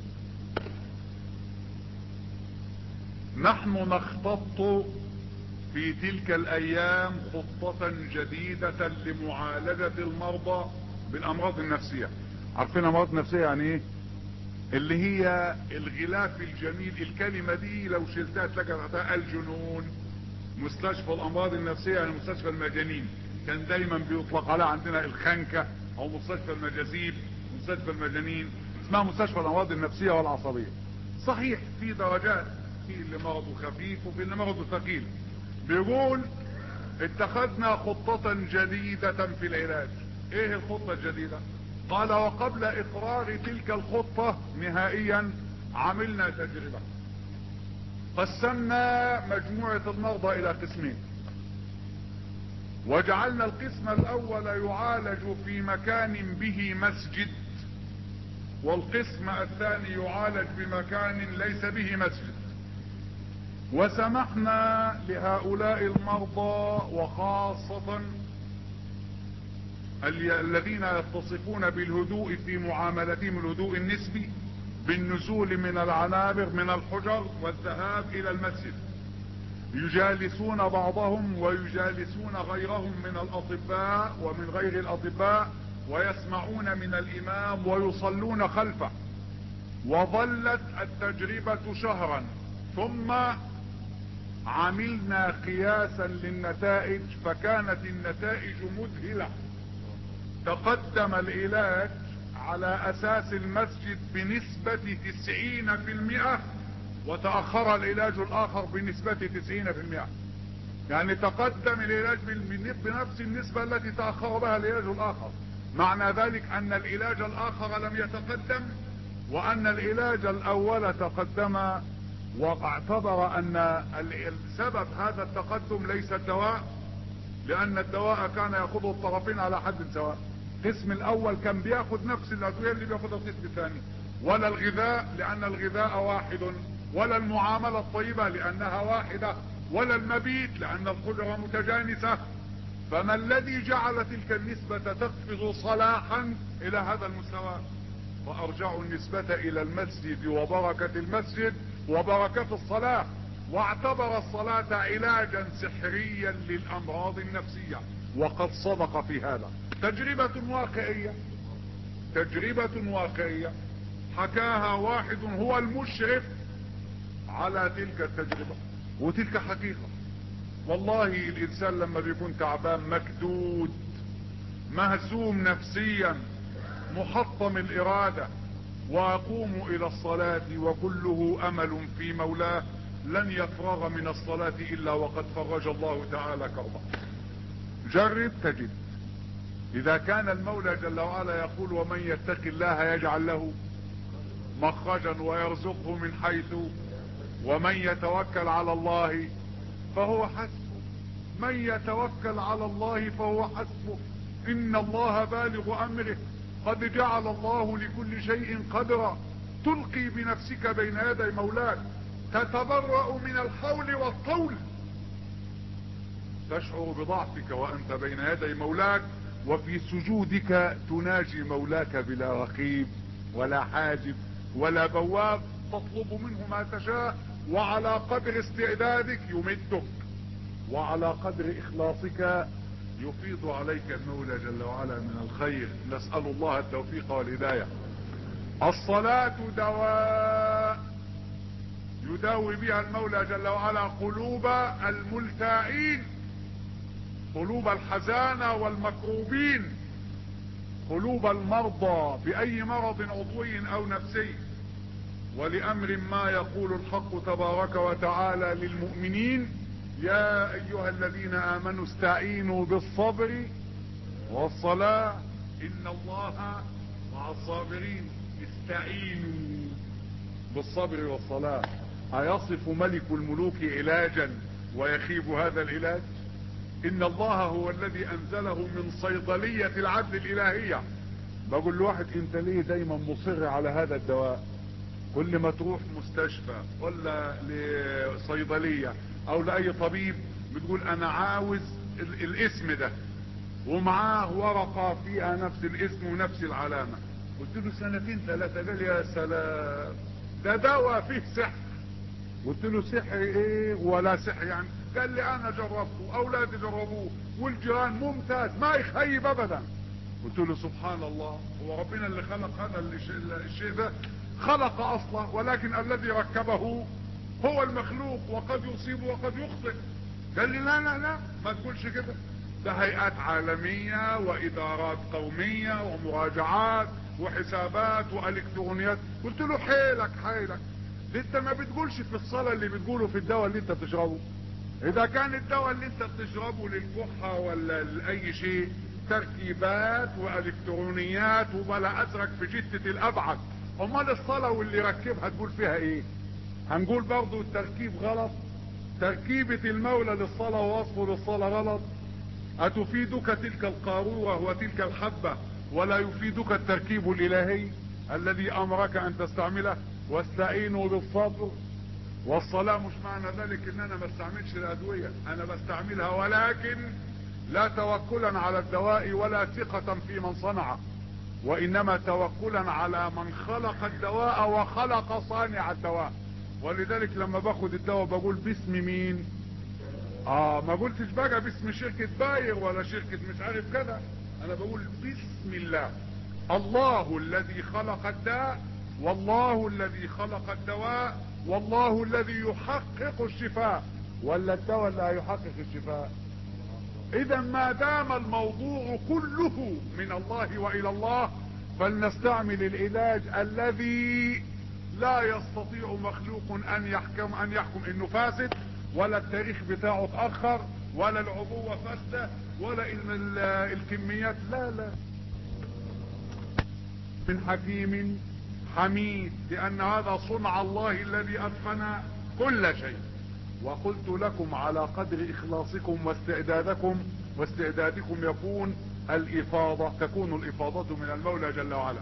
نحن نخطط في تلك الايام خطة جديدة لمعالجة المرضى بالامراض النفسية. عارفين امراض نفسية يعني ايه؟ اللي هي الغلاف الجميل، الكلمة دي لو شلتها تلاقي تحتها الجنون. مستشفى الامراض النفسية يعني مستشفى المجانين، كان دايما بيطلق عليها عندنا الخنكة او مستشفى المجاذيب، مستشفى المجانين، اسمها مستشفى الامراض النفسية والعصبية. صحيح في درجات، في اللي مرضه خفيف وفي اللي مرضه ثقيل. بيقول اتخذنا خطة جديدة في العلاج. ايه الخطة الجديدة؟ قال: وقبل اقرار تلك الخطة نهائيا عملنا تجربة، قسمنا مجموعة المرضى الى قسمين، وجعلنا القسم الاول يعالج في مكان به مسجد، والقسم الثاني يعالج بمكان ليس به مسجد. وسمحنا لهؤلاء المرضى وخاصة الذين يتصفون بالهدوء في معاملتهم، الهدوء النسبي، بالنزول من العنابر من الحجر والذهاب الى المسجد، يجالسون بعضهم ويجالسون غيرهم من الاطباء ومن غير الاطباء، ويسمعون من الامام ويصلون خلفه. وظلت التجربة شهرا، ثم عملنا قياسا للنتائج فكانت النتائج مذهلة. تقدم العلاج على اساس المسجد بنسبة 90%، وتأخر العلاج الاخر بنسبة 90%. يعني تقدم العلاج بنفس النسبة التي تأخر بها العلاج الاخر. معنى ذلك ان العلاج الاخر لم يتقدم، وان العلاج الاول تقدم. واعتبر ان سبب هذا التقدم ليس الدواء، لان الدواء كان ياخذه الطرفين على حد سواء. القسم الاول كان بياخذ نفس الادوية اللي بياخذها القسم الثاني، ولا الغذاء لان الغذاء واحد، ولا المعاملة الطيبة لانها واحدة، ولا المبيت لان الحجرة متجانسة. فما الذي جعل تلك النسبة تقفز صلاحا الى هذا المستوى؟ فارجعوا النسبة الى المسجد وبركة المسجد وبركة الصلاة، واعتبر الصلاة علاجا سحريا للامراض النفسية، وقد صدق في هذا. تجربة واقعية حكاها واحد هو المشرف على تلك التجربة، وتلك حقيقة. والله الانسان لما بيكون تعبان مكدود مهزوم نفسيا محطم الارادة، ويقوم الى الصلاة وكله امل في مولاه، لن يفرغ من الصلاة الا وقد فرج الله تعالى كربه. جرب تجد. اذا كان المولى جل وعلا يقول: ومن يتق الله يجعل له مخرجا ويرزقه من حيث، ومن يتوكل على الله فهو حسبه. من يتوكل على الله فهو حسبه، ان الله بالغ امره، قد جعل الله لكل شيء قدرا. تلقي بنفسك بين يدي مولاك، تتبرأ من الحول والطول، تشعر بضعفك وانت بين يدي مولاك، وفي سجودك تناجي مولاك بلا رقيب ولا حاجب ولا بواب، تطلب منه ما تشاء، وعلى قدر استعدادك يمدك، وعلى قدر اخلاصك يفيض عليك المولى جل وعلا من الخير. نسأل الله التوفيق والهداية. الصلاة دواء يداوي بها المولى جل وعلا قلوب الملتائين، قلوب الحزانة والمكروبين، قلوب المرضى بأي مرض عضوي أو نفسي. ولأمر ما يقول الحق تبارك وتعالى للمؤمنين: يا أيها الذين آمنوا استعينوا بالصبر والصلاة إن الله مع الصابرين. استعينوا بالصبر والصلاة. أيصف ملك الملوك علاجا ويخيب هذا العلاج؟ إن الله هو الذي أنزله من صيدلية العدل الإلهية. بقول لواحد انت ليه دايما مصر على هذا الدواء؟ كل ما تروح مستشفى ولا لصيدلية او لأي طبيب بتقول انا عاوز الاسم ده، ومعاه ورقة فيها نفس الاسم ونفس العلامة. قلت له سنتين ثلاثة، قال يا سلام ده دواء فيه سحر. قلت له سحر ايه ولا سحر يعني؟ قال لي انا جربته، اولادي جربوه، والجيران ممتاز ما يخيب ابدا. قلت له سبحان الله، هو ربنا اللي خلق هذا الشيء ده؟ خلق اصلا، ولكن الذي ركبه هو المخلوق، وقد يصيب وقد يخطئ. قال لي لا لا لا ما تقولش كده، ده هيئات عالمية وادارات قومية ومراجعات وحسابات والكترونيات. قلت له حيلك حيلك، انت ما بتقولش في الصلاة اللي بتقوله في الدواء اللي انت بتشربه. اذا كان الدواء اللي انت بتشربه للكحة ولا لأي شيء تركيبات والكترونيات وبلا ازرق في جدة الابعد، امال الصلاة واللي ركبها تقول فيها ايه؟ هنقول برضو التركيب غلط؟ تركيبة المولى للصلاة ووصفه للصلاة غلط؟ اتفيدك تلك القارورة وتلك الحبة ولا يفيدك التركيب الالهي الذي امرك ان تستعمله؟ واستعينوا بالصبر والصلاة. مش معنى ذلك ان انا ما استعملش الادوية، انا بستعملها، ولكن لا توكلا على الدواء ولا ثقة في من صنعه، وانما توكلا على من خلق الدواء وخلق صانع الدواء. ولذلك لما باخد الدواء بقول باسم مين؟ ما قلتش بقى باسم شركة باير ولا شركة مش عارف كذا، انا بقول بسم الله. الله الذي خلق الداء، والله الذي خلق الدواء، والله الذي يحقق الشفاء. ولا الدواء اللي هيحقق الشفاء؟ اذا ما دام الموضوع كله من الله والى الله، فلنستعمل العلاج الذي لا يستطيع مخلوق ان يحكم انه فاسد، ولا التاريخ بتاعه اتأخر، ولا العبوة فاسدة، ولا الكميات، لا لا، من حكيم حميد، لان هذا صنع الله الذي اتقن كل شيء. وقلت لكم على قدر اخلاصكم واستعدادكم تكون الافاضة من المولى جل وعلا.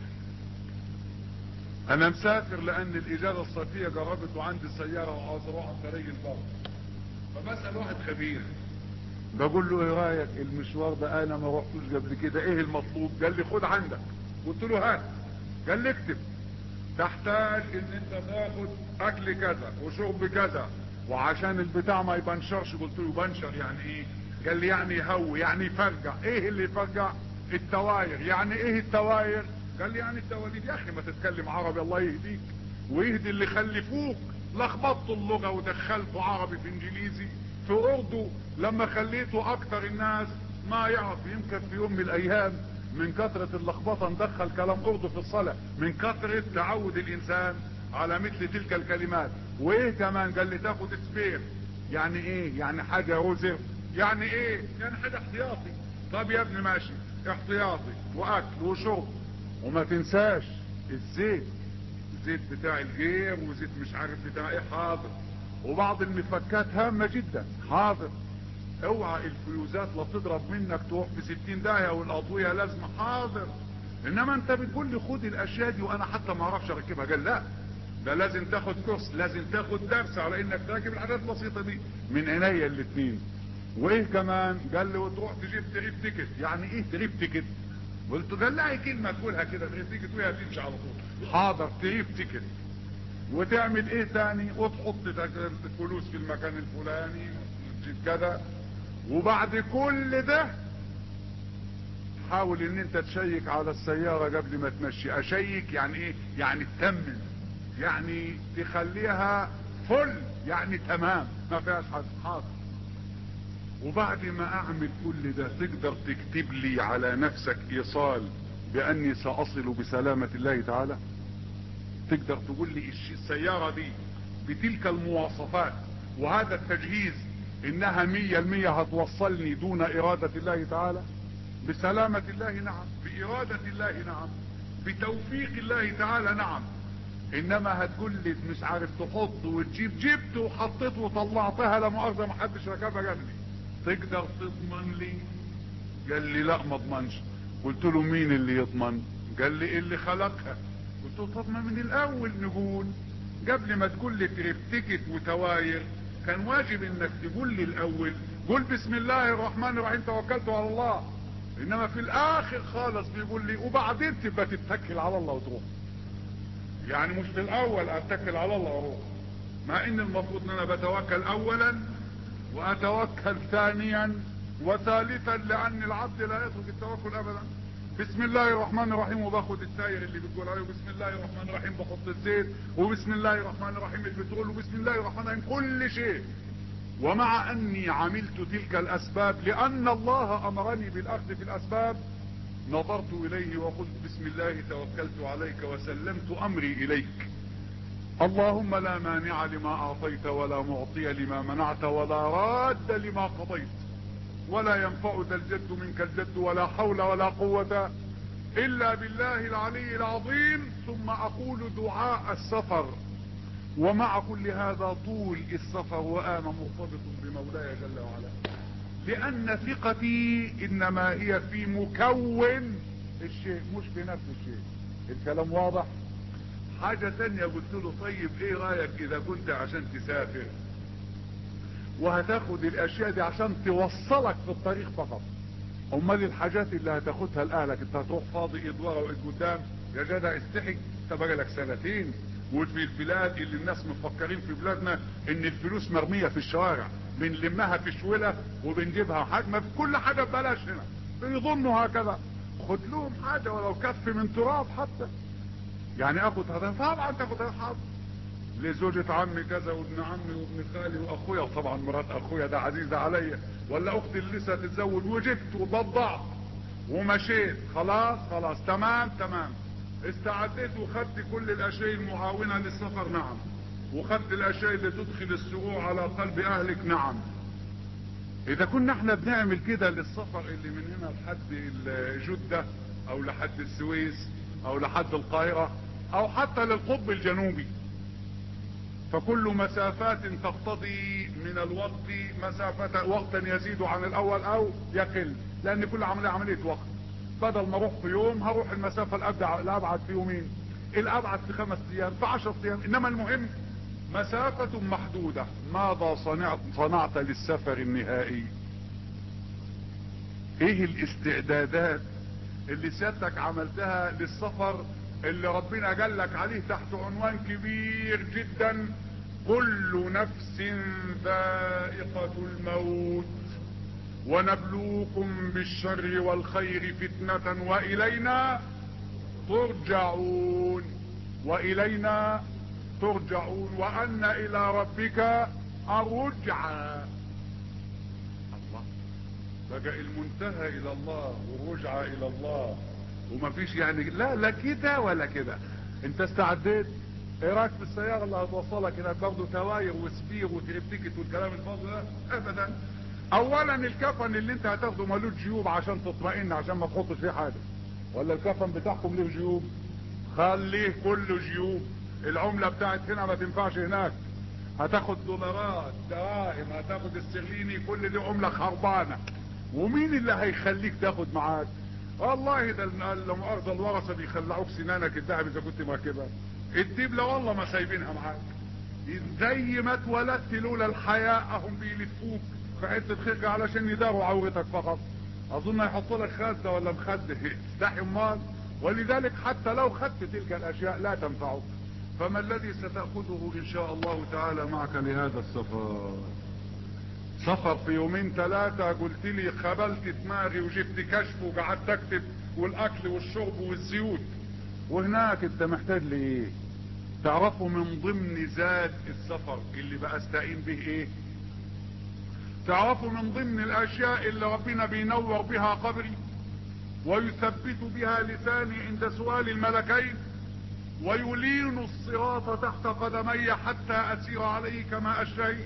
انا مسافر لان الاجازة الصيفية قربت وعندي سيارة وعاوز اروح عن طريق البر، فبسأل واحد خبير بقول له ايه رايك المشوار ده، انا ما رحتوش قبل كده، ايه المطلوب؟ قال لي خد عندك. قلت له هات. قال لي اكتب تحتاج ان انت تاخد اكل كذا وشرب كذا وعشان البتاع ما يبنشرش. قلت له بنشر يعني ايه؟ قال لي يعني يهوي، يعني يفرقع. ايه اللي يفرقع؟ التواير. يعني ايه التواير؟ قال لي يعني التواليد. يا اخي ما تتكلم عربي الله يهديك ويهدي اللي خلفوك، لخبطتوا اللغة ودخلتوا عربي في انجليزي في اردو، لما خليتوا اكتر الناس ما يعرف. يمكن في يوم من الايام من كثرة اللخبطة ندخل كلام اردو في الصلاة، من كثرة تعود الانسان على مثل تلك الكلمات. وايه كمان؟ قال لي تاخد سبير. يعني ايه؟ يعني حاجة رزق. يعني ايه؟ يعني حاجة احتياطي. طب يا ابني ماشي، احتياطي واكل وشرب، وما تنساش الزيت، زيت بتاع الجير وزيت مش عارف بتاع ايه، حاضر. وبعض المفكات هامة جدا، حاضر. اوعى الفيوزات لا تضرب منك تروح في 60 داهية والاضوية لازمة، حاضر. انما انت بتقول لي خد الاشياء دي وانا حتى ما اعرفش اركبها. قال لا، ده لازم تاخد كورس، لازم تاخد درس على انك تركب الحاجات البسيطة دي. من عينيا الاتنين. وايه كمان؟ قال لي وتروح تجيب تريب تيكت. يعني ايه تريب تيكت؟ قلت قال لا هي كلمة تقولها كده تريب تيكت وهي تمشي على طول. حاضر تريب تيكت. وتعمل ايه تاني؟ وتحط الفلوس في المكان الفلاني تجيب كذا. وبعد كل ده حاول ان انت تشيك على السيارة قبل ما تمشي. اشيك يعني ايه؟ يعني تتمم، يعني تخليها فل، يعني تمام ما فيهاش حاجة. وبعد ما اعمل كل ده تقدر تكتب لي على نفسك ايصال باني ساصل بسلامة الله تعالى؟ تقدر تقول لي السيارة دي بتلك المواصفات وهذا التجهيز انها 100% هتوصلني دون ارادة الله تعالى؟ بسلامة الله نعم، بارادة الله نعم. بتوفيق الله تعالى نعم. انما هتقول لي مش عارف تحط وتجيب، جبت وحطيت وطلعتها لا مؤاخذه ما حدش ركبها قبلي، تقدر تضمن لي؟ قال لي لا ما اضمنش. قلت له مين اللي يضمن؟ قال لي اللي خلقها. قلت له طب ما من الاول نقول قبل ما تقول لي ترفتكت وتواير، كان واجب انك تقول لي الاول قول بسم الله الرحمن الرحيم توكلت على الله. انما في الاخر خالص بيقول لي وبعدين تبقى تتكل على الله وتروح. يعني مش في الاول اتكل على الله واروح، مع ان المفروض ان انا بتوكل اولا واتوكل ثانيا وثالثا، لان العبد لا يترك التوكل ابدا. بسم الله الرحمن الرحيم وباخد الساير اللي بتقول عليه، وبسم الله الرحمن الرحيم بحط الزيت، وبسم الله الرحمن الرحيم البترول، وبسم الله الرحمن الرحيم كل شيء. ومع اني عملت تلك الاسباب لان الله امرني بالاخذ في الاسباب، نظرت اليه وقلت بسم الله توكلت عليك وسلمت امري اليك. اللهم لا مانع لما اعطيت ولا معطي لما منعت ولا راد لما قضيت ولا ينفع ذا الجد منك الجد ولا حول ولا قوة الا بالله العلي العظيم. ثم اقول دعاء السفر، ومع كل هذا طول السفر وانا مرتبط بمولاي جل وعلا، لان ثقتي انما هي في مكون الشيء مش في نفس الشيء. الكلام واضح؟ حاجة تانية قلت له طيب ايه رأيك اذا كنت عشان تسافر وهتاخد الاشياء دي عشان توصلك في الطريق فقط، امال الحاجات اللي هتاخدها لاهلك انت هتروح فاضي ايد ورا وايد قدام؟ يا جدع استحي، انت بقى لك سنتين وفي البلاد اللي الناس مفكرين في بلادنا ان الفلوس مرمية في الشوارع، بنلمها في شولة وبنجيبها حجمة كل حاجة ببلاش هنا، بيظنوا هكذا. خد لهم حاجة ولو كف من تراب حتى، يعني اخد هذا طبعا تاخد هذا حظ لزوجة عمي كذا وابن عمي وابن خالي واخويا، طبعا مرات اخويا ده عزيزة عليا، ولا اختي اللي لسه تتزوج، وجبت وبضعت ومشيت خلاص خلاص تمام تمام. استعديت وخدت كل الاشياء المعاونة للسفر نعم، وخدت الاشياء اللي تدخل السرور على قلب اهلك نعم. اذا كنا احنا بنعمل كده للسفر اللي من هنا لحد جدة او لحد السويس او لحد القاهرة او حتى للقطب الجنوبي، فكل مسافات تقتضي من الوقت مسافة وقتا يزيد عن الاول او يقل، لان كل عملية وقت. بدل ما اروح في يوم هروح المسافة الابعد في يومين، الابعد في 5 ايام في 10 ايام. انما المهم مسافة محدودة. ماذا صنعت للسفر النهائي؟ ايه الاستعدادات اللي سيادتك عملتها للسفر اللي ربنا قال لك عليه تحت عنوان كبير جدا: كل نفس ذائقة الموت ونبلوكم بالشر والخير فتنة وإلينا ترجعون. وإلينا ترجعون وأن إلى ربك الرجعى. الله، بقى المنتهى إلى الله والرجعى إلى الله، وما فيش يعني لا كده ولا كده. انت استعديت؟ ايه رايك في السياره اللي هتوصلك هناك؟ برضه تواير وسبير وتريبتيكت والكلام الفاضي ده؟ ابدا. اولا الكفن اللي انت هتاخده مالوش جيوب عشان تطمئن، عشان ما تحطش فيه حاجه، ولا الكفن بتاعكم له جيوب؟ خليه كله جيوب. العمله بتاعت هنا ما تنفعش هناك، هتاخد دولارات دراهم هتاخد استرليني، كل دي عمله خربانه. ومين اللي هيخليك تاخد معاك؟ والله ده لا مؤاخذة الورثة بيخلعوك سنانك الذهب اذا كنت مركبها. الدبلة والله ما سايبينها معاك، زي ما اتولدت لولا الحياء اهم بيلفوك في حتة خرقة علشان يداروا عورتك فقط. اظن هيحطوا لك خازة ولا مخدة استحي امال. ولذلك حتى لو خدت تلك الاشياء لا تنفعك. فما الذي ستأخذه ان شاء الله تعالى معك لهذا السفر؟ سفر في يومين 3 قلت لي خبلت دماغي وجبت كشف وقعدت اكتب، والاكل والشرب والزيوت. وهناك انت محتاج لايه؟ تعرفوا من ضمن زاد السفر اللي بستعين به ايه؟ تعرفوا من ضمن الاشياء اللي ربنا بينور بها قبري ويثبت بها لساني عند سؤال الملكين ويلين الصراط تحت قدمي حتى اسير عليه كما اشتهي،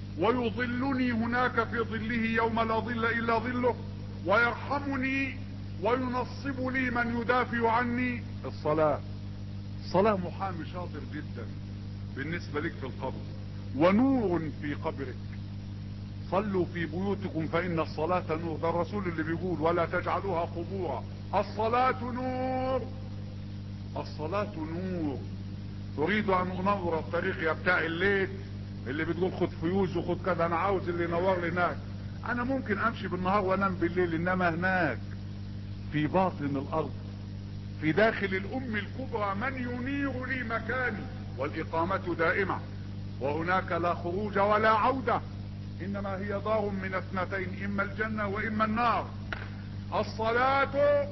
ويظلني هناك في ظله يوم لا ظل الا ظله، ويرحمني وينصب لي من يدافع عني الصلاة. الصلاة محامي شاطر جدا بالنسبة لك في القبر، ونور في قبرك. صلوا في بيوتكم فإن الصلاة نور، ده الرسول اللي بيقول ولا تجعلوها قبورا. الصلاة نور، الصلاة نور. اريد ان انور الطريق يا بتاع الليل اللي بتقول خد فيوز وخد كذا، انا عاوز اللي ينور لي هناك. انا ممكن امشي بالنهار وانام بالليل، انما هناك في باطن الارض في داخل الام الكبرى من ينير لي مكاني، والاقامة دائمة، وهناك لا خروج ولا عودة، انما هي دار من اثنتين، اما الجنة واما النار. الصلاة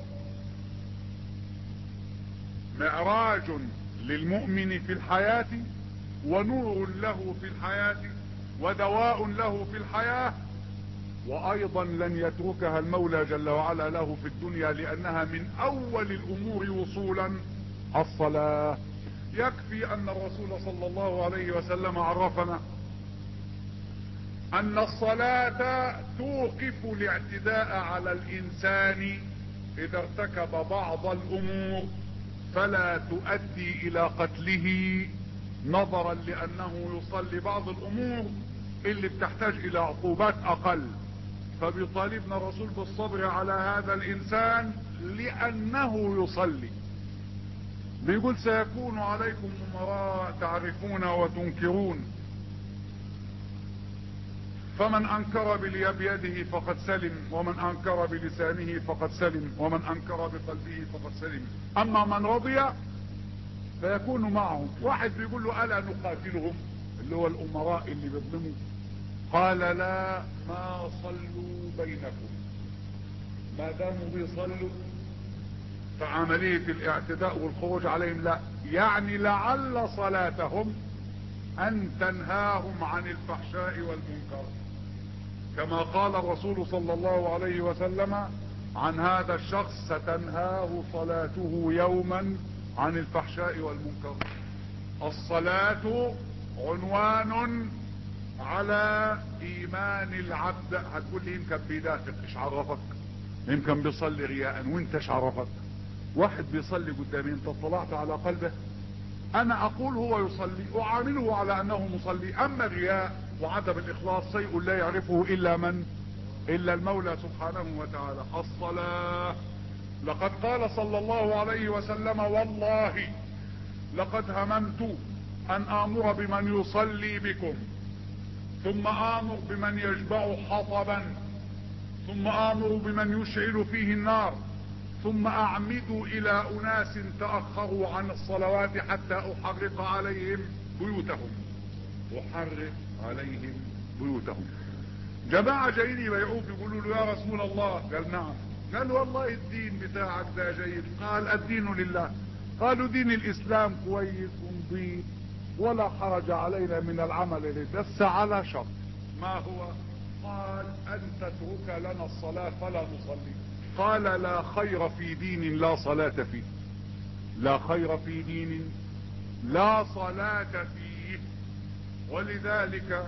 معراج للمؤمن في الحياة، ونور له في الحياة، ودواء له في الحياة، وايضا لن يتركها المولى جل وعلا له في الدنيا، لانها من اول الامور وصولا الصلاة. يكفي ان الرسول صلى الله عليه وسلم عرفنا ان الصلاة توقف الاعتداء على الانسان اذا ارتكب بعض الامور، فلا تؤدي الى قتله، نظرا لانه يصلي بعض الامور اللي بتحتاج الى عقوبات اقل. فبيطالبنا الرسول بالصبر على هذا الانسان لانه يصلي. بيقول سيكون عليكم امراء تعرفون وتنكرون، فمن انكر بيده فقد سلم، ومن انكر بلسانه فقد سلم، ومن انكر بقلبه فقد سلم. اما من رضي فيكون معهم. واحد بيقول له الا نقاتلهم، اللي هو الامراء اللي بيظلموا، قال لا، ما صلوا بينكم، ما داموا بيصلوا فعملية الاعتداء والخروج عليهم لا. يعني لعل صلاتهم ان تنهاهم عن الفحشاء والمنكر، كما قال الرسول صلى الله عليه وسلم عن هذا الشخص ستنهاه صلاته يوما عن الفحشاء والمنكر. الصلاة عنوان على ايمان العبد. هتقول لي يمكن بيدافق، ايش عرفك؟ يمكن بيصلي رياء، وانت ايش عرفك؟ واحد بيصلي قدامي، انت اطلعت على قلبه؟ انا اقول هو يصلي، اعامله على انه مصلي. اما الرياء وعدم الاخلاص شيء لا يعرفه الا من؟ الا المولى سبحانه وتعالى. الصلاة، لقد قال صلى الله عليه وسلم والله لقد هممت ان امر بمن يصلي بكم، ثم امر بمن يجبع حطبا، ثم امر بمن يشعل فيه النار، ثم اعمد الى اناس تاخروا عن الصلوات حتى احرق عليهم بيوتهم. احرق عليهم بيوتهم. جماعة جايين يبيعوه يقولوا له يا رسول الله، قال نعم. قال والله الدين بتاعك ده جيد. قال الدين لله. قالوا دين الاسلام كويس ونظيف ولا حرج علينا من العمل به، بس على شرط. ما هو؟ قال ان تترك لنا الصلاة فلا نصلي. قال لا خير في دين لا صلاة فيه، لا خير في دين لا صلاة فيه. ولذلك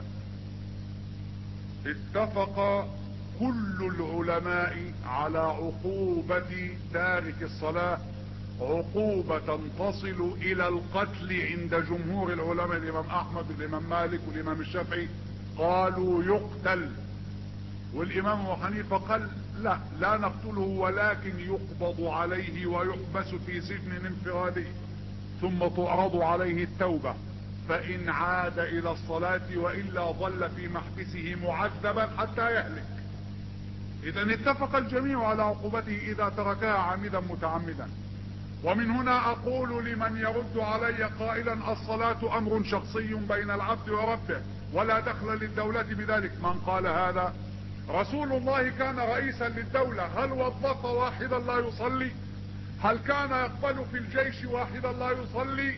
اتفق كل العلماء على عقوبة تارك الصلاة، عقوبة تصل الى القتل عند جمهور العلماء. الامام احمد والامام مالك والامام الشافعي قالوا يقتل، والامام ابو حنيفة قال لا، لا نقتله ولكن يقبض عليه ويحبس في سجن انفرادي، ثم تعرض عليه التوبة، فان عاد الى الصلاة والا ظل في محبسه معذبا حتى يهلك. اذا اتفق الجميع على عقوبته اذا تركها عامدا متعمدا. ومن هنا اقول لمن يرد علي قائلا الصلاة امر شخصي بين العبد وربه ولا دخل للدولة بذلك، من قال هذا؟ رسول الله كان رئيسا للدولة، هل وظف واحدا لا يصلي؟ هل كان يقبل في الجيش واحدا لا يصلي؟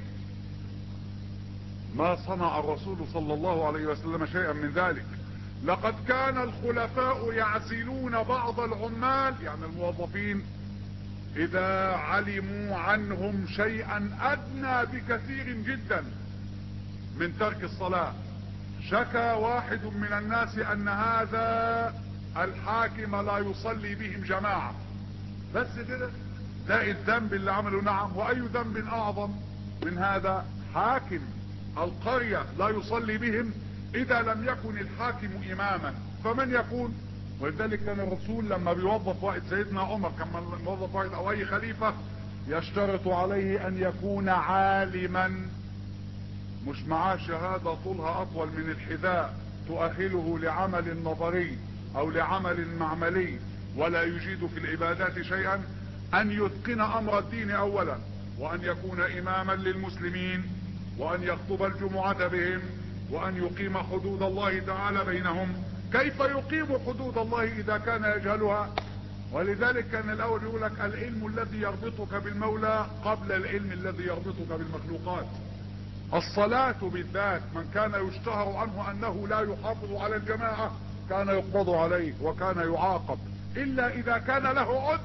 ما صنع الرسول صلى الله عليه وسلم شيئا من ذلك. لقد كان الخلفاء يعزلون بعض العمال، يعني الموظفين، اذا علموا عنهم شيئا ادنى بكثير جدا من ترك الصلاة. شكى واحد من الناس ان هذا الحاكم لا يصلي بهم جماعة، بس كده. ده الذنب اللي عمله. نعم، واي ذنب اعظم من هذا؟ حاكم القرية لا يصلي بهم اذا لم يكن الحاكم اماما، فمن يكون؟ ولذلك كان الرسول لما بيوظف واحد، سيدنا عمر كان موظف واحد او اي خليفة، يشترط عليه ان يكون عالما، مش معاه شهادة طولها اطول من الحذاء تؤهله لعمل نظري او لعمل معملي ولا يجيد في العبادات شيئا. ان يتقن امر الدين اولا، وان يكون اماما للمسلمين، وان يخطب الجمعة بهم، وان يقيم حدود الله تعالى بينهم. كيف يقيم حدود الله اذا كان يجهلها؟ ولذلك كان الاول يقول لك العلم الذي يربطك بالمولى قبل العلم الذي يربطك بالمخلوقات. الصلاة بالذات من كان يشتهر عنه انه لا يحافظ على الجماعة كان يقبض عليه وكان يعاقب الا اذا كان له عذر.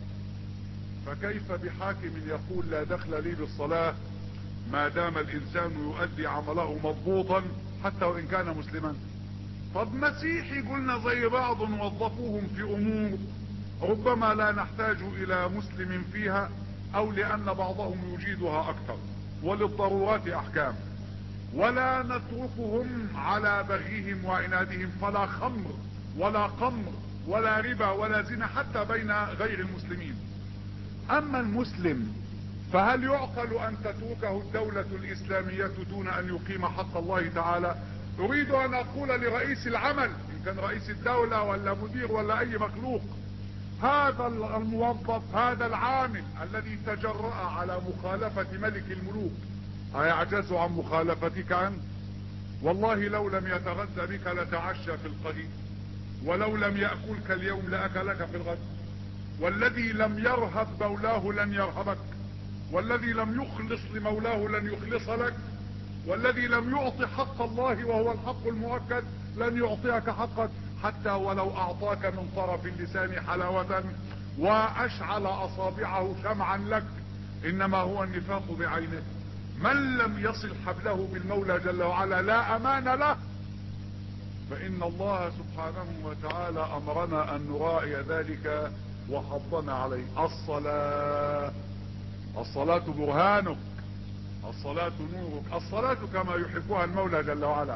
فكيف بحاكم يقول لا دخل لي بالصلاة ما دام الانسان يؤدي عمله مضبوطا حتى وان كان مسلما؟ طب مسيحي قلنا زي بعض وظفوهم في امور ربما لا نحتاج الى مسلم فيها، او لان بعضهم يجيدها اكثر، وللضرورات احكام، ولا نتركهم على بغيهم وعنادهم. فلا خمر ولا قمر ولا ربا ولا زنا حتى بين غير المسلمين. اما المسلم فهل يعقل ان تتركه الدولة الاسلامية دون ان يقيم حق الله تعالى؟ اريد ان اقول لرئيس العمل ان كان رئيس الدولة ولا مدير ولا اي مخلوق، هذا الموظف هذا العامل الذي تجرأ على مخالفة ملك الملوك ايعجز عن مخالفتك انت؟ والله لو لم يتغذى بك لتعشى في القليل، ولو لم يأكلك اليوم لأكلك في الغد. والذي لم يرهب مولاه لن يرهبك، والذي لم يخلص لمولاه لن يخلص لك، والذي لم يعطي حق الله وهو الحق المؤكد لن يعطيك حقك، حتى ولو اعطاك من طرف اللسان حلاوة واشعل اصابعه شمعا لك، انما هو النفاق بعينه. من لم يصل حبله بالمولى جل وعلا لا امان له. فان الله سبحانه وتعالى امرنا ان نراعي ذلك وحضنا عليه. الصلاة برهانك، الصلاة نورك، الصلاة كما يحبها المولى جل وعلا.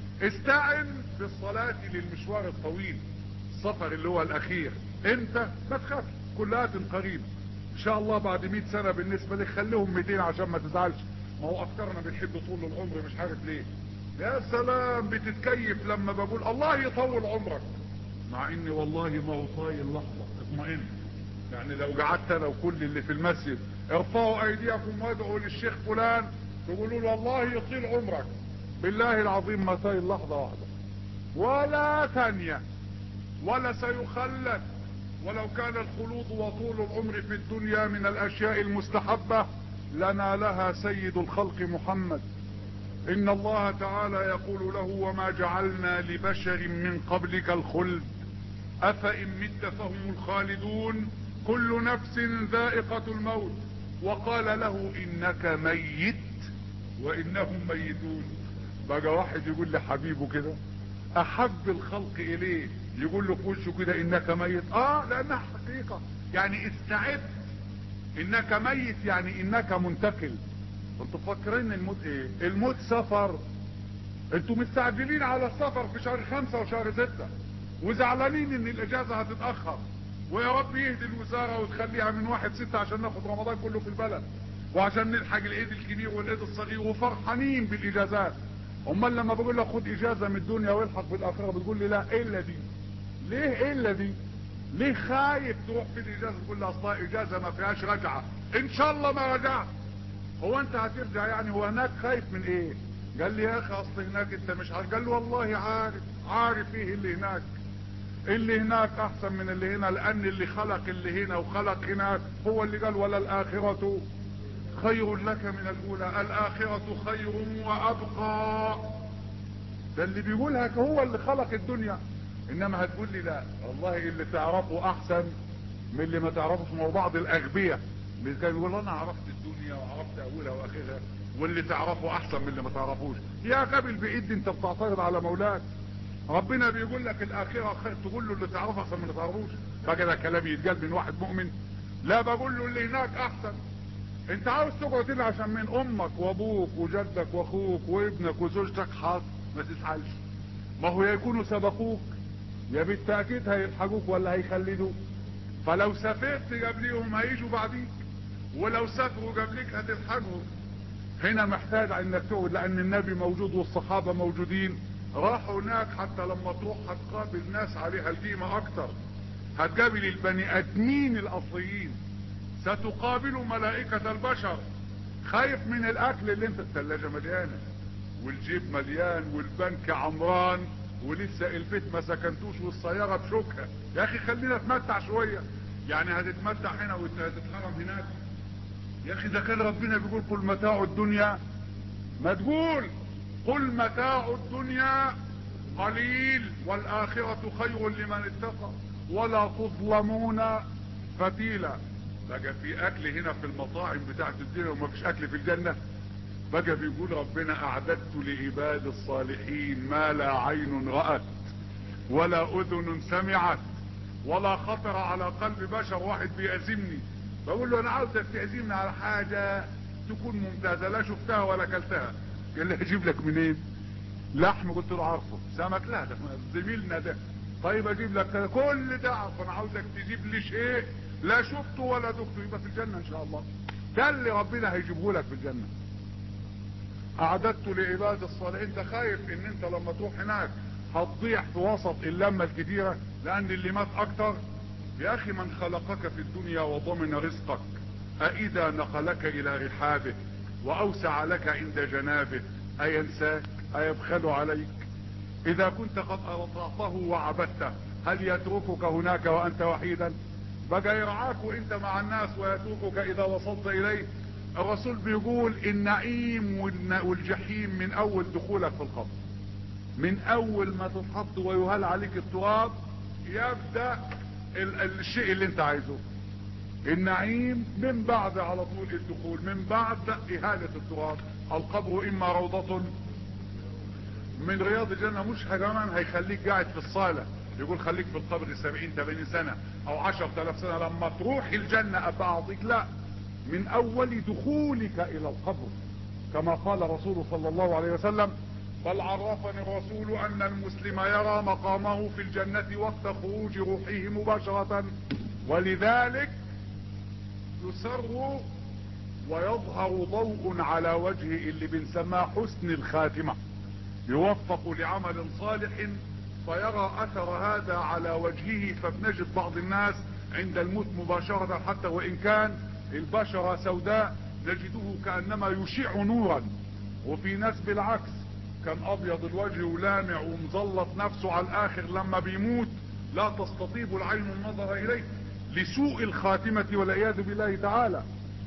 استعن بالصلاة للمشوار الطويل، السفر اللي هو الاخير. انت ما تخافش، كلات قريب ان شاء الله. بعد 100 سنة بالنسبة لك خليهم 200 عشان ما تزعلش. ما هو افكارنا بنحب طول العمر مش عارف ليه. يا سلام بتتكيف لما بقول الله يطول عمرك، مع اني والله ما هو طايل لحظة اطمئن. يعني لو قعدت انا وكل اللي في المسجد ارفعوا ايديكم وادعوا للشيخ فلان تقولوا له الله يطيل عمرك، بالله العظيم ما طايل لحظة واحدة ولا ثانية ولا سيخلد. ولو كان الخلود وطول العمر في الدنيا من الاشياء المستحبة لنا لها سيد الخلق محمد. ان الله تعالى يقول له وما جعلنا لبشر من قبلك الخلد افإن مت فهم الخالدون كل نفس ذائقة الموت. وقال له انك ميت وانهم ميتون. بقى واحد يقول لحبيبه كده احب الخلق اليه يقول له في وشه كده انك ميت، لانها حقيقة. يعني استعد، انك ميت يعني انك منتقل. انتوا فاكرين الموت ايه؟ الموت سفر. انتوا مستعجلين على السفر في شهر 5 وشهر 6 وزعلانين ان الاجازة هتتأخر، ويا رب يهدي الوزارة وتخليها من 1/6 عشان ناخد رمضان كله في البلد وعشان نلحق العيد الكبير والعيد الصغير وفرحانين بالاجازات. امال لما بقول لك خد اجازة من الدنيا والحق بالاخرة بتقول لي لا الا دي. ليه الا دي؟ ليه خايف تروح في الاجازة تقول لي اصلا اجازة ما فيهاش رجعة؟ ان شاء الله ما رجعت. هو انت هترجع يعني؟ هو هناك خايف من ايه؟ قال لي يا اخي اصل هناك انت مش عارف. قال له والله عارف ايه اللي هناك. اللي هناك احسن من اللي هنا، لان اللي خلق اللي هنا وخلق هناك هو اللي قال ولا الاخرة خير لك من الاولى، الاخرة خير وابقى. ده اللي بيقولها هو اللي خلق الدنيا. انما هتقول لي لا والله اللي تعرفه احسن من اللي ما تعرفوش. ما هو بعض الاغبياء اللي كان يقول انا عرفت الدنيا وعرفت اولها واخرها واللي تعرفه احسن من اللي ما تعرفوش. يا غبي البعيد انت بتعترض على مولاك. ربنا بيقول لك الاخره خير تقول له اللي تعرفه احسن من اللي تعرفوش. فكده كلام يتقال من واحد مؤمن؟ لا بقول له اللي هناك احسن. انت عاوز تقعد هنا عشان من امك وابوك وجدك واخوك وابنك وزوجتك، حاضر ما تزعلش. ما هو يكونوا سبقوك، يا بالتأكيد هيلحقوك ولا هيخلدوك. فلو سافرت قبليهم هيجوا بعديك، ولو سافروا قبليك هتلحقهم. هنا محتاج انك تقعد، لان النبي موجود والصحابة موجودين. راحوا هناك حتى لما تروح هتقابل ناس عليها القيمة اكتر، هتقابل البني ادمين الاصليين، ستقابل ملائكة البشر. خايف من الاكل اللي انت الثلاجة مليانة والجيب مليان والبنك عمران ولسه البيت ما سكنتوش والسيارة بشوكها. يا اخي خلينا نتمتع شوية. يعني هتتمتع هنا وهتتحرم هناك؟ يا اخي ده كان ربنا بيقول قل متاع الدنيا، ما تقول قل متاع الدنيا قليل والاخرة خير لمن اتقى ولا تظلمون فتيلا. بقى في اكل هنا في المطاعم بتاعت الدنيا وما فيش اكل في الجنة؟ بقى بيقول ربنا اعددت لعباد الصالحين ما لا عين رأت ولا اذن سمعت ولا خطر على قلب بشر. واحد بيعزمني بقول له انا عاوزك تعزمني على حاجة تكون ممتازة، لا شفتها ولا اكلتها. قال لي اجيب لك منين؟ لحم؟ قلت له عارفه. سمك؟ لا ده زميلنا ده. طيب اجيب لك كل ده عارفه. انا عاوزك تجيب لي شيء لا شفته ولا دقته، يبقى في الجنة ان شاء الله. ده اللي ربنا هيجيبه لك في الجنة. اعددت لعباد الصالحين. انت خايف ان انت لما تروح هناك هتضيع في وسط اللمة الكتيرة لان اللي مات اكتر؟ يا اخي من خلقك في الدنيا وضمن رزقك أإذا نقلك الى رحابه واوسع لك عند جنابه اينساك ايبخل عليك؟ اذا كنت قد اطعته وعبدته هل يتركك هناك وانت وحيدا؟ بقى يرعاك وانت مع الناس ويتركك اذا وصلت اليه؟ الرسول بيقول النعيم والجحيم من اول دخولك في القبر، من اول ما تتحط ويهال عليك التراب يبدأ الشيء اللي انت عايزه. النعيم من بعد على طول الدخول، من بعد اهالة التراب. القبر اما روضة من رياض الجنة، مش كمان هيخليك قاعد في الصالة يقول خليك في القبر 70-80 سنة او 10,000 سنة لما تروح الجنة ابقى اعطيك. لا، من اول دخولك الى القبر كما قال رسول صلى الله عليه وسلم بل عرفني الرسول ان المسلم يرى مقامه في الجنة وقت خروج روحه مباشرة، ولذلك يسر ويظهر ضوء على وجهه اللي بنسماه حسن الخاتمة، يوفق لعمل صالح فيرى اثر هذا على وجهه. فبنجد بعض الناس عند الموت مباشرة حتى وان كان البشرة سوداء نجده كأنما يشع نورا، وفي ناس بالعكس كان ابيض الوجه ولامع ومزلط نفسه على الاخر لما بيموت لا تستطيب العين النظر اليه لسوء الخاتمة والعياذ بالله تعالى.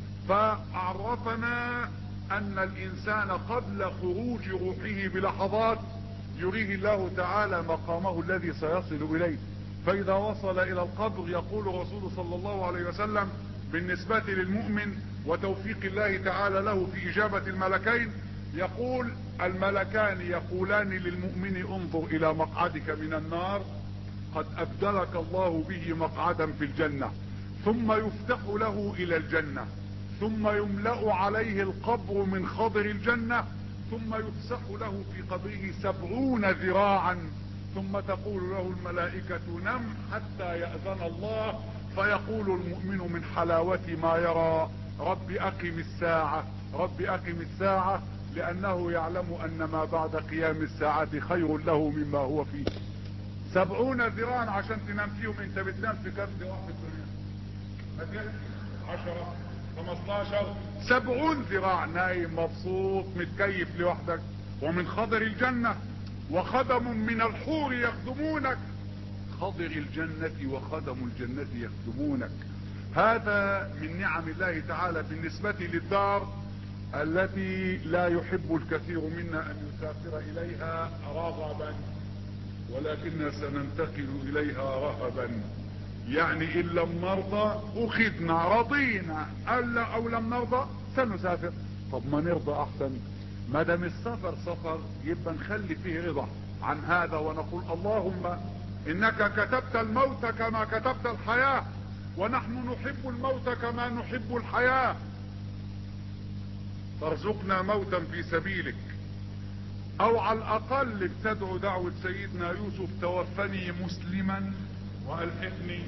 فعرفنا ان الانسان قبل خروج روحه بلحظات يريه الله تعالى مقامه الذي سيصل اليه. فاذا وصل الى القبر يقول الرسول صلى الله عليه وسلم بالنسبة للمؤمن وتوفيق الله تعالى له في اجابة الملكين، يقول الملكان يقولان للمؤمن انظر الى مقعدك من النار قد ابدلك الله به مقعدا في الجنة، ثم يفتح له الى الجنة، ثم يملأ عليه القبر من خضر الجنة، ثم يفسح له في قبره 70 ذراعا، ثم تقول له الملائكة نم حتى يأذن الله، فيقول المؤمن من حلاوة ما يرى رب أقم الساعة رب أقم الساعة، لأنه يعلم أن ما بعد قيام الساعة خير له مما هو فيه. 70 ذراعا عشان تنام فيهم. انت بتنام في كام ذراع في الدنيا؟ 10 15 70 ذراع نايم مبسوط متكيف لوحدك. ومن خضر الجنة وخدم من الحور يخدمونك، خضر الجنة وخدم الجنة يخدمونك. هذا من نعم الله تعالى بالنسبة للدار التي لا يحب الكثير منا ان يسافر اليها رغبا، ولكننا سننتقل اليها رهبا. يعني ان لم نرضى اخذنا، رضينا الا او لم نرضى سنسافر. طب ما نرضى احسن، ما دام السفر سفر يبقى نخلي فيه رضا عن هذا ونقول اللهم انك كتبت الموت كما كتبت الحياة، ونحن نحب الموت كما نحب الحياة، فارزقنا موتا في سبيلك، او على الاقل بتدعو دعوة سيدنا يوسف توفني مسلما والحقني.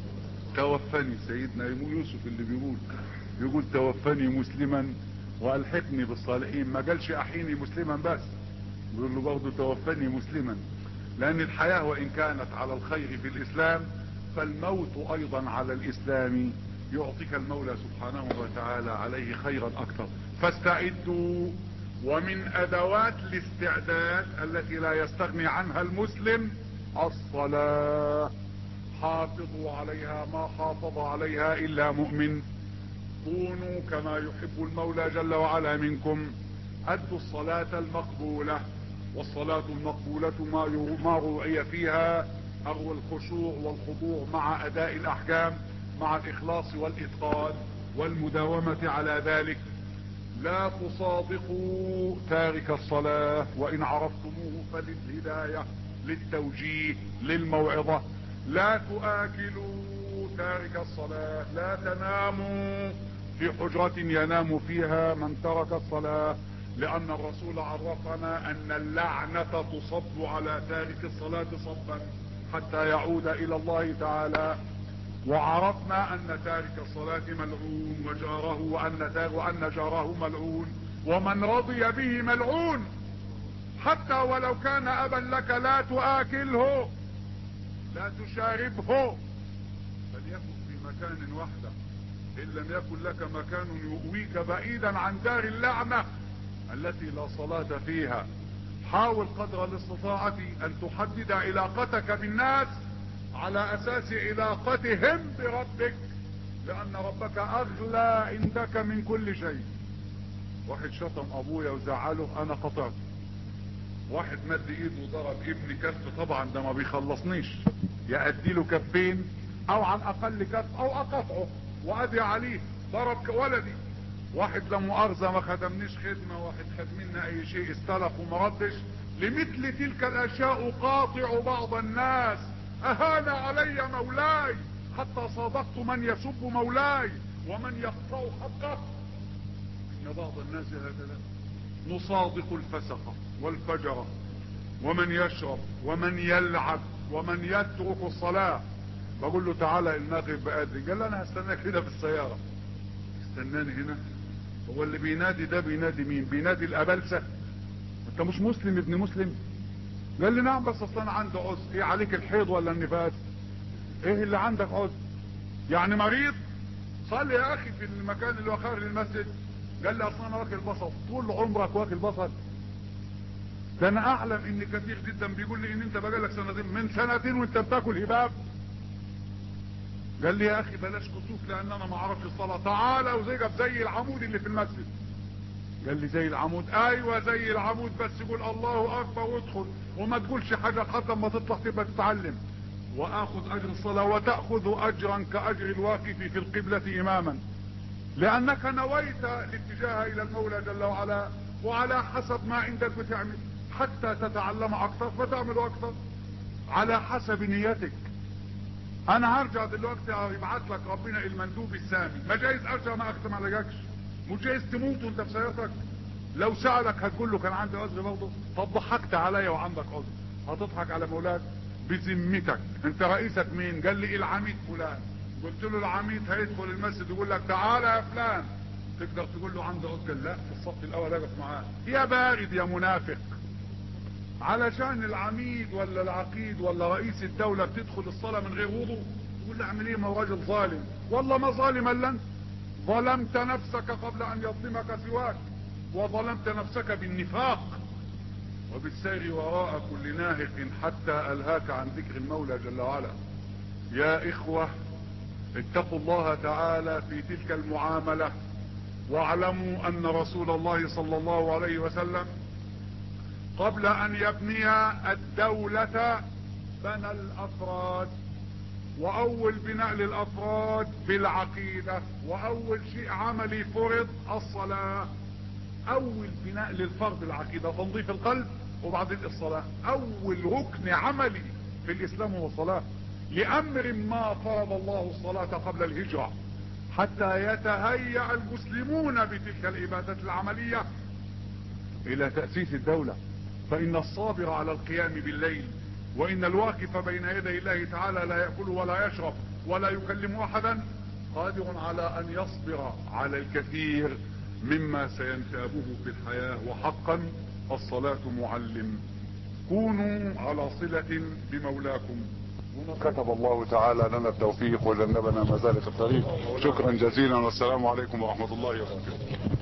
توفني سيدنا يوسف اللي بيقول توفني مسلما والحقني بالصالحين، ما قالش احيني مسلما بس، بيقول له برضه توفني مسلما، لان الحياة وان كانت على الخير في الاسلام فالموت ايضا على الاسلام يعطيك المولى سبحانه وتعالى عليه خيرا اكثر. فاستعدوا. ومن ادوات الاستعداد التي لا يستغني عنها المسلم الصلاة، حافظوا عليها ما حافظ عليها الا مؤمن. كونوا كما يحب المولى جل وعلا منكم، ادوا الصلاة المقبولة. والصلاة المقبولة ما روعي فيها اغوى الخشوع والخضوع مع اداء الاحكام، مع الاخلاص والاتقان والمداومة على ذلك. لا تصادقوا تارك الصلاة وان عرفتموه فللهداية، للتوجيه، للموعظة. لا تآكلوا تارك الصلاة، لا تناموا في حجرة ينام فيها من ترك الصلاة، لان الرسول عرفنا ان اللعنة تصب على تارك الصلاة صبا حتى يعود الى الله تعالى. وعرفنا ان تارك الصلاة ملعون وجاره وان جاره ملعون، ومن رضي به ملعون. حتى ولو كان ابا لك لا تآكله، لا تشاربه، فليكن في مكان وحده، ان لم يكن لك مكان يؤويك بعيدا عن دار اللعنة التي لا صلاة فيها. حاول قدر الاستطاعة ان تحدد علاقتك بالناس على اساس علاقتهم بربك، لان ربك اغلى عندك من كل شيء. واحد شتم ابويا وزعله، انا قطعته. واحد مد ايده وضرب ابني كف، طبعا ده ما بيخلصنيش، يا اديله كفين او على الاقل كف او اقطعه وادي عليه. ضرب ولدي. واحد لا مؤاخذة ما خدمنيش خدمة، واحد خد منا اي شيء استلف وما ردش، لمثل تلك الاشياء اقاطع بعض الناس. اهان علي مولاي حتى صادقت من يسب مولاي ومن يقطع حقه. ان بعض الناس هكذا، نصادق الفسقة والفجرة ومن يشرب ومن يلعب ومن يترك الصلاة. بقول له تعالى المغرب بأذن، قال لي انا هستناك هنا في السيارة. استناني هنا؟ هو اللي بينادي ده بينادي مين؟ بينادي الابلسة؟ انت مش مسلم ابن مسلم؟ قال لي نعم، بس اصلا عندي عذر. ايه عليك، الحيض ولا النفاس؟ ايه اللي عندك عذر يعني؟ مريض؟ صلي يا اخي في المكان اللي هو خارج المسجد. قال لي اصلا انا واكل بصل. طول عمرك واكل بصل؟ ده انا اعلم ان كثير جدا بيقول لي ان انت بقالك سنتين، من سنتين وانت بتاكل هباب. قال لي يا اخي بلاش كسوف لان انا ما اعرفش الصلاه. تعالى وزيك زي العمود اللي في المسجد. قال لي زي العمود؟ ايوه زي العمود، بس قول الله اكبر وادخل وما تقولش حاجه لحد ما تطلع تبقى تتعلم. واخذ اجر الصلاه وتاخذ اجرا كاجر الواقف في القبله اماما، لانك نويت الاتجاه الى المولى جل وعلا، وعلى حسب ما عندك بتعمل حتى تتعلم اكثر فتعمل اكثر على حسب نيتك. انا هرجع دلوقتي يبعت لك ربنا المندوب السامي، ما جايز ارجع ما اختم على جاكش، مش جايز تموت وانت في سيارتك. لو سألك هتقول له كان عندي عذر برضه؟ طب ضحكت عليا وعندك عذر، هتضحك على مولاك؟ بذمتك انت رئيسك مين؟ قال لي العميد فلان. قلت له العميد هيدخل المسجد يقول لك تعالى يا فلان، تقدر تقول له عنده عذر؟ قال لا، في الصف الاول اقف معاه. يا بارد يا منافق، علشان العميد ولا العقيد ولا رئيس الدولة بتدخل الصلاة من غير وضوء تقول له اعمل ايه؟ ما هو راجل ظالم. والله ما ظالم الا انت، ظلمت نفسك قبل ان يظلمك سواك، وظلمت نفسك بالنفاق وبالسير وراء كل ناهق حتى الهاك عن ذكر المولى جل وعلا. يا اخوة اتقوا الله تعالى في تلك المعاملة، واعلموا ان رسول الله صلى الله عليه وسلم قبل ان يبني الدولة بنى الافراد، واول بناء للافراد بالعقيدة، واول شيء عملي فرض الصلاة. اول بناء للفرد العقيدة، تنظيف القلب، وبعدين الصلاة. اول ركن عملي في الاسلام هو الصلاة. لامر ما فرض الله الصلاة قبل الهجرة حتى يتهيأ المسلمون بتلك العبادة العملية الى تأسيس الدولة. فان الصابر على القيام بالليل وان الواقف بين يدي الله تعالى لا يأكل ولا يشرب ولا يكلم احدا قادر على ان يصبر على الكثير مما سينتابه في الحياة. وحقا الصلاة معلم. كونوا على صلة بمولاكم. كتب الله تعالى لنا التوفيق وجنبنا مزالة الطريق. شكرا جزيلا والسلام عليكم ورحمة الله وبركاته.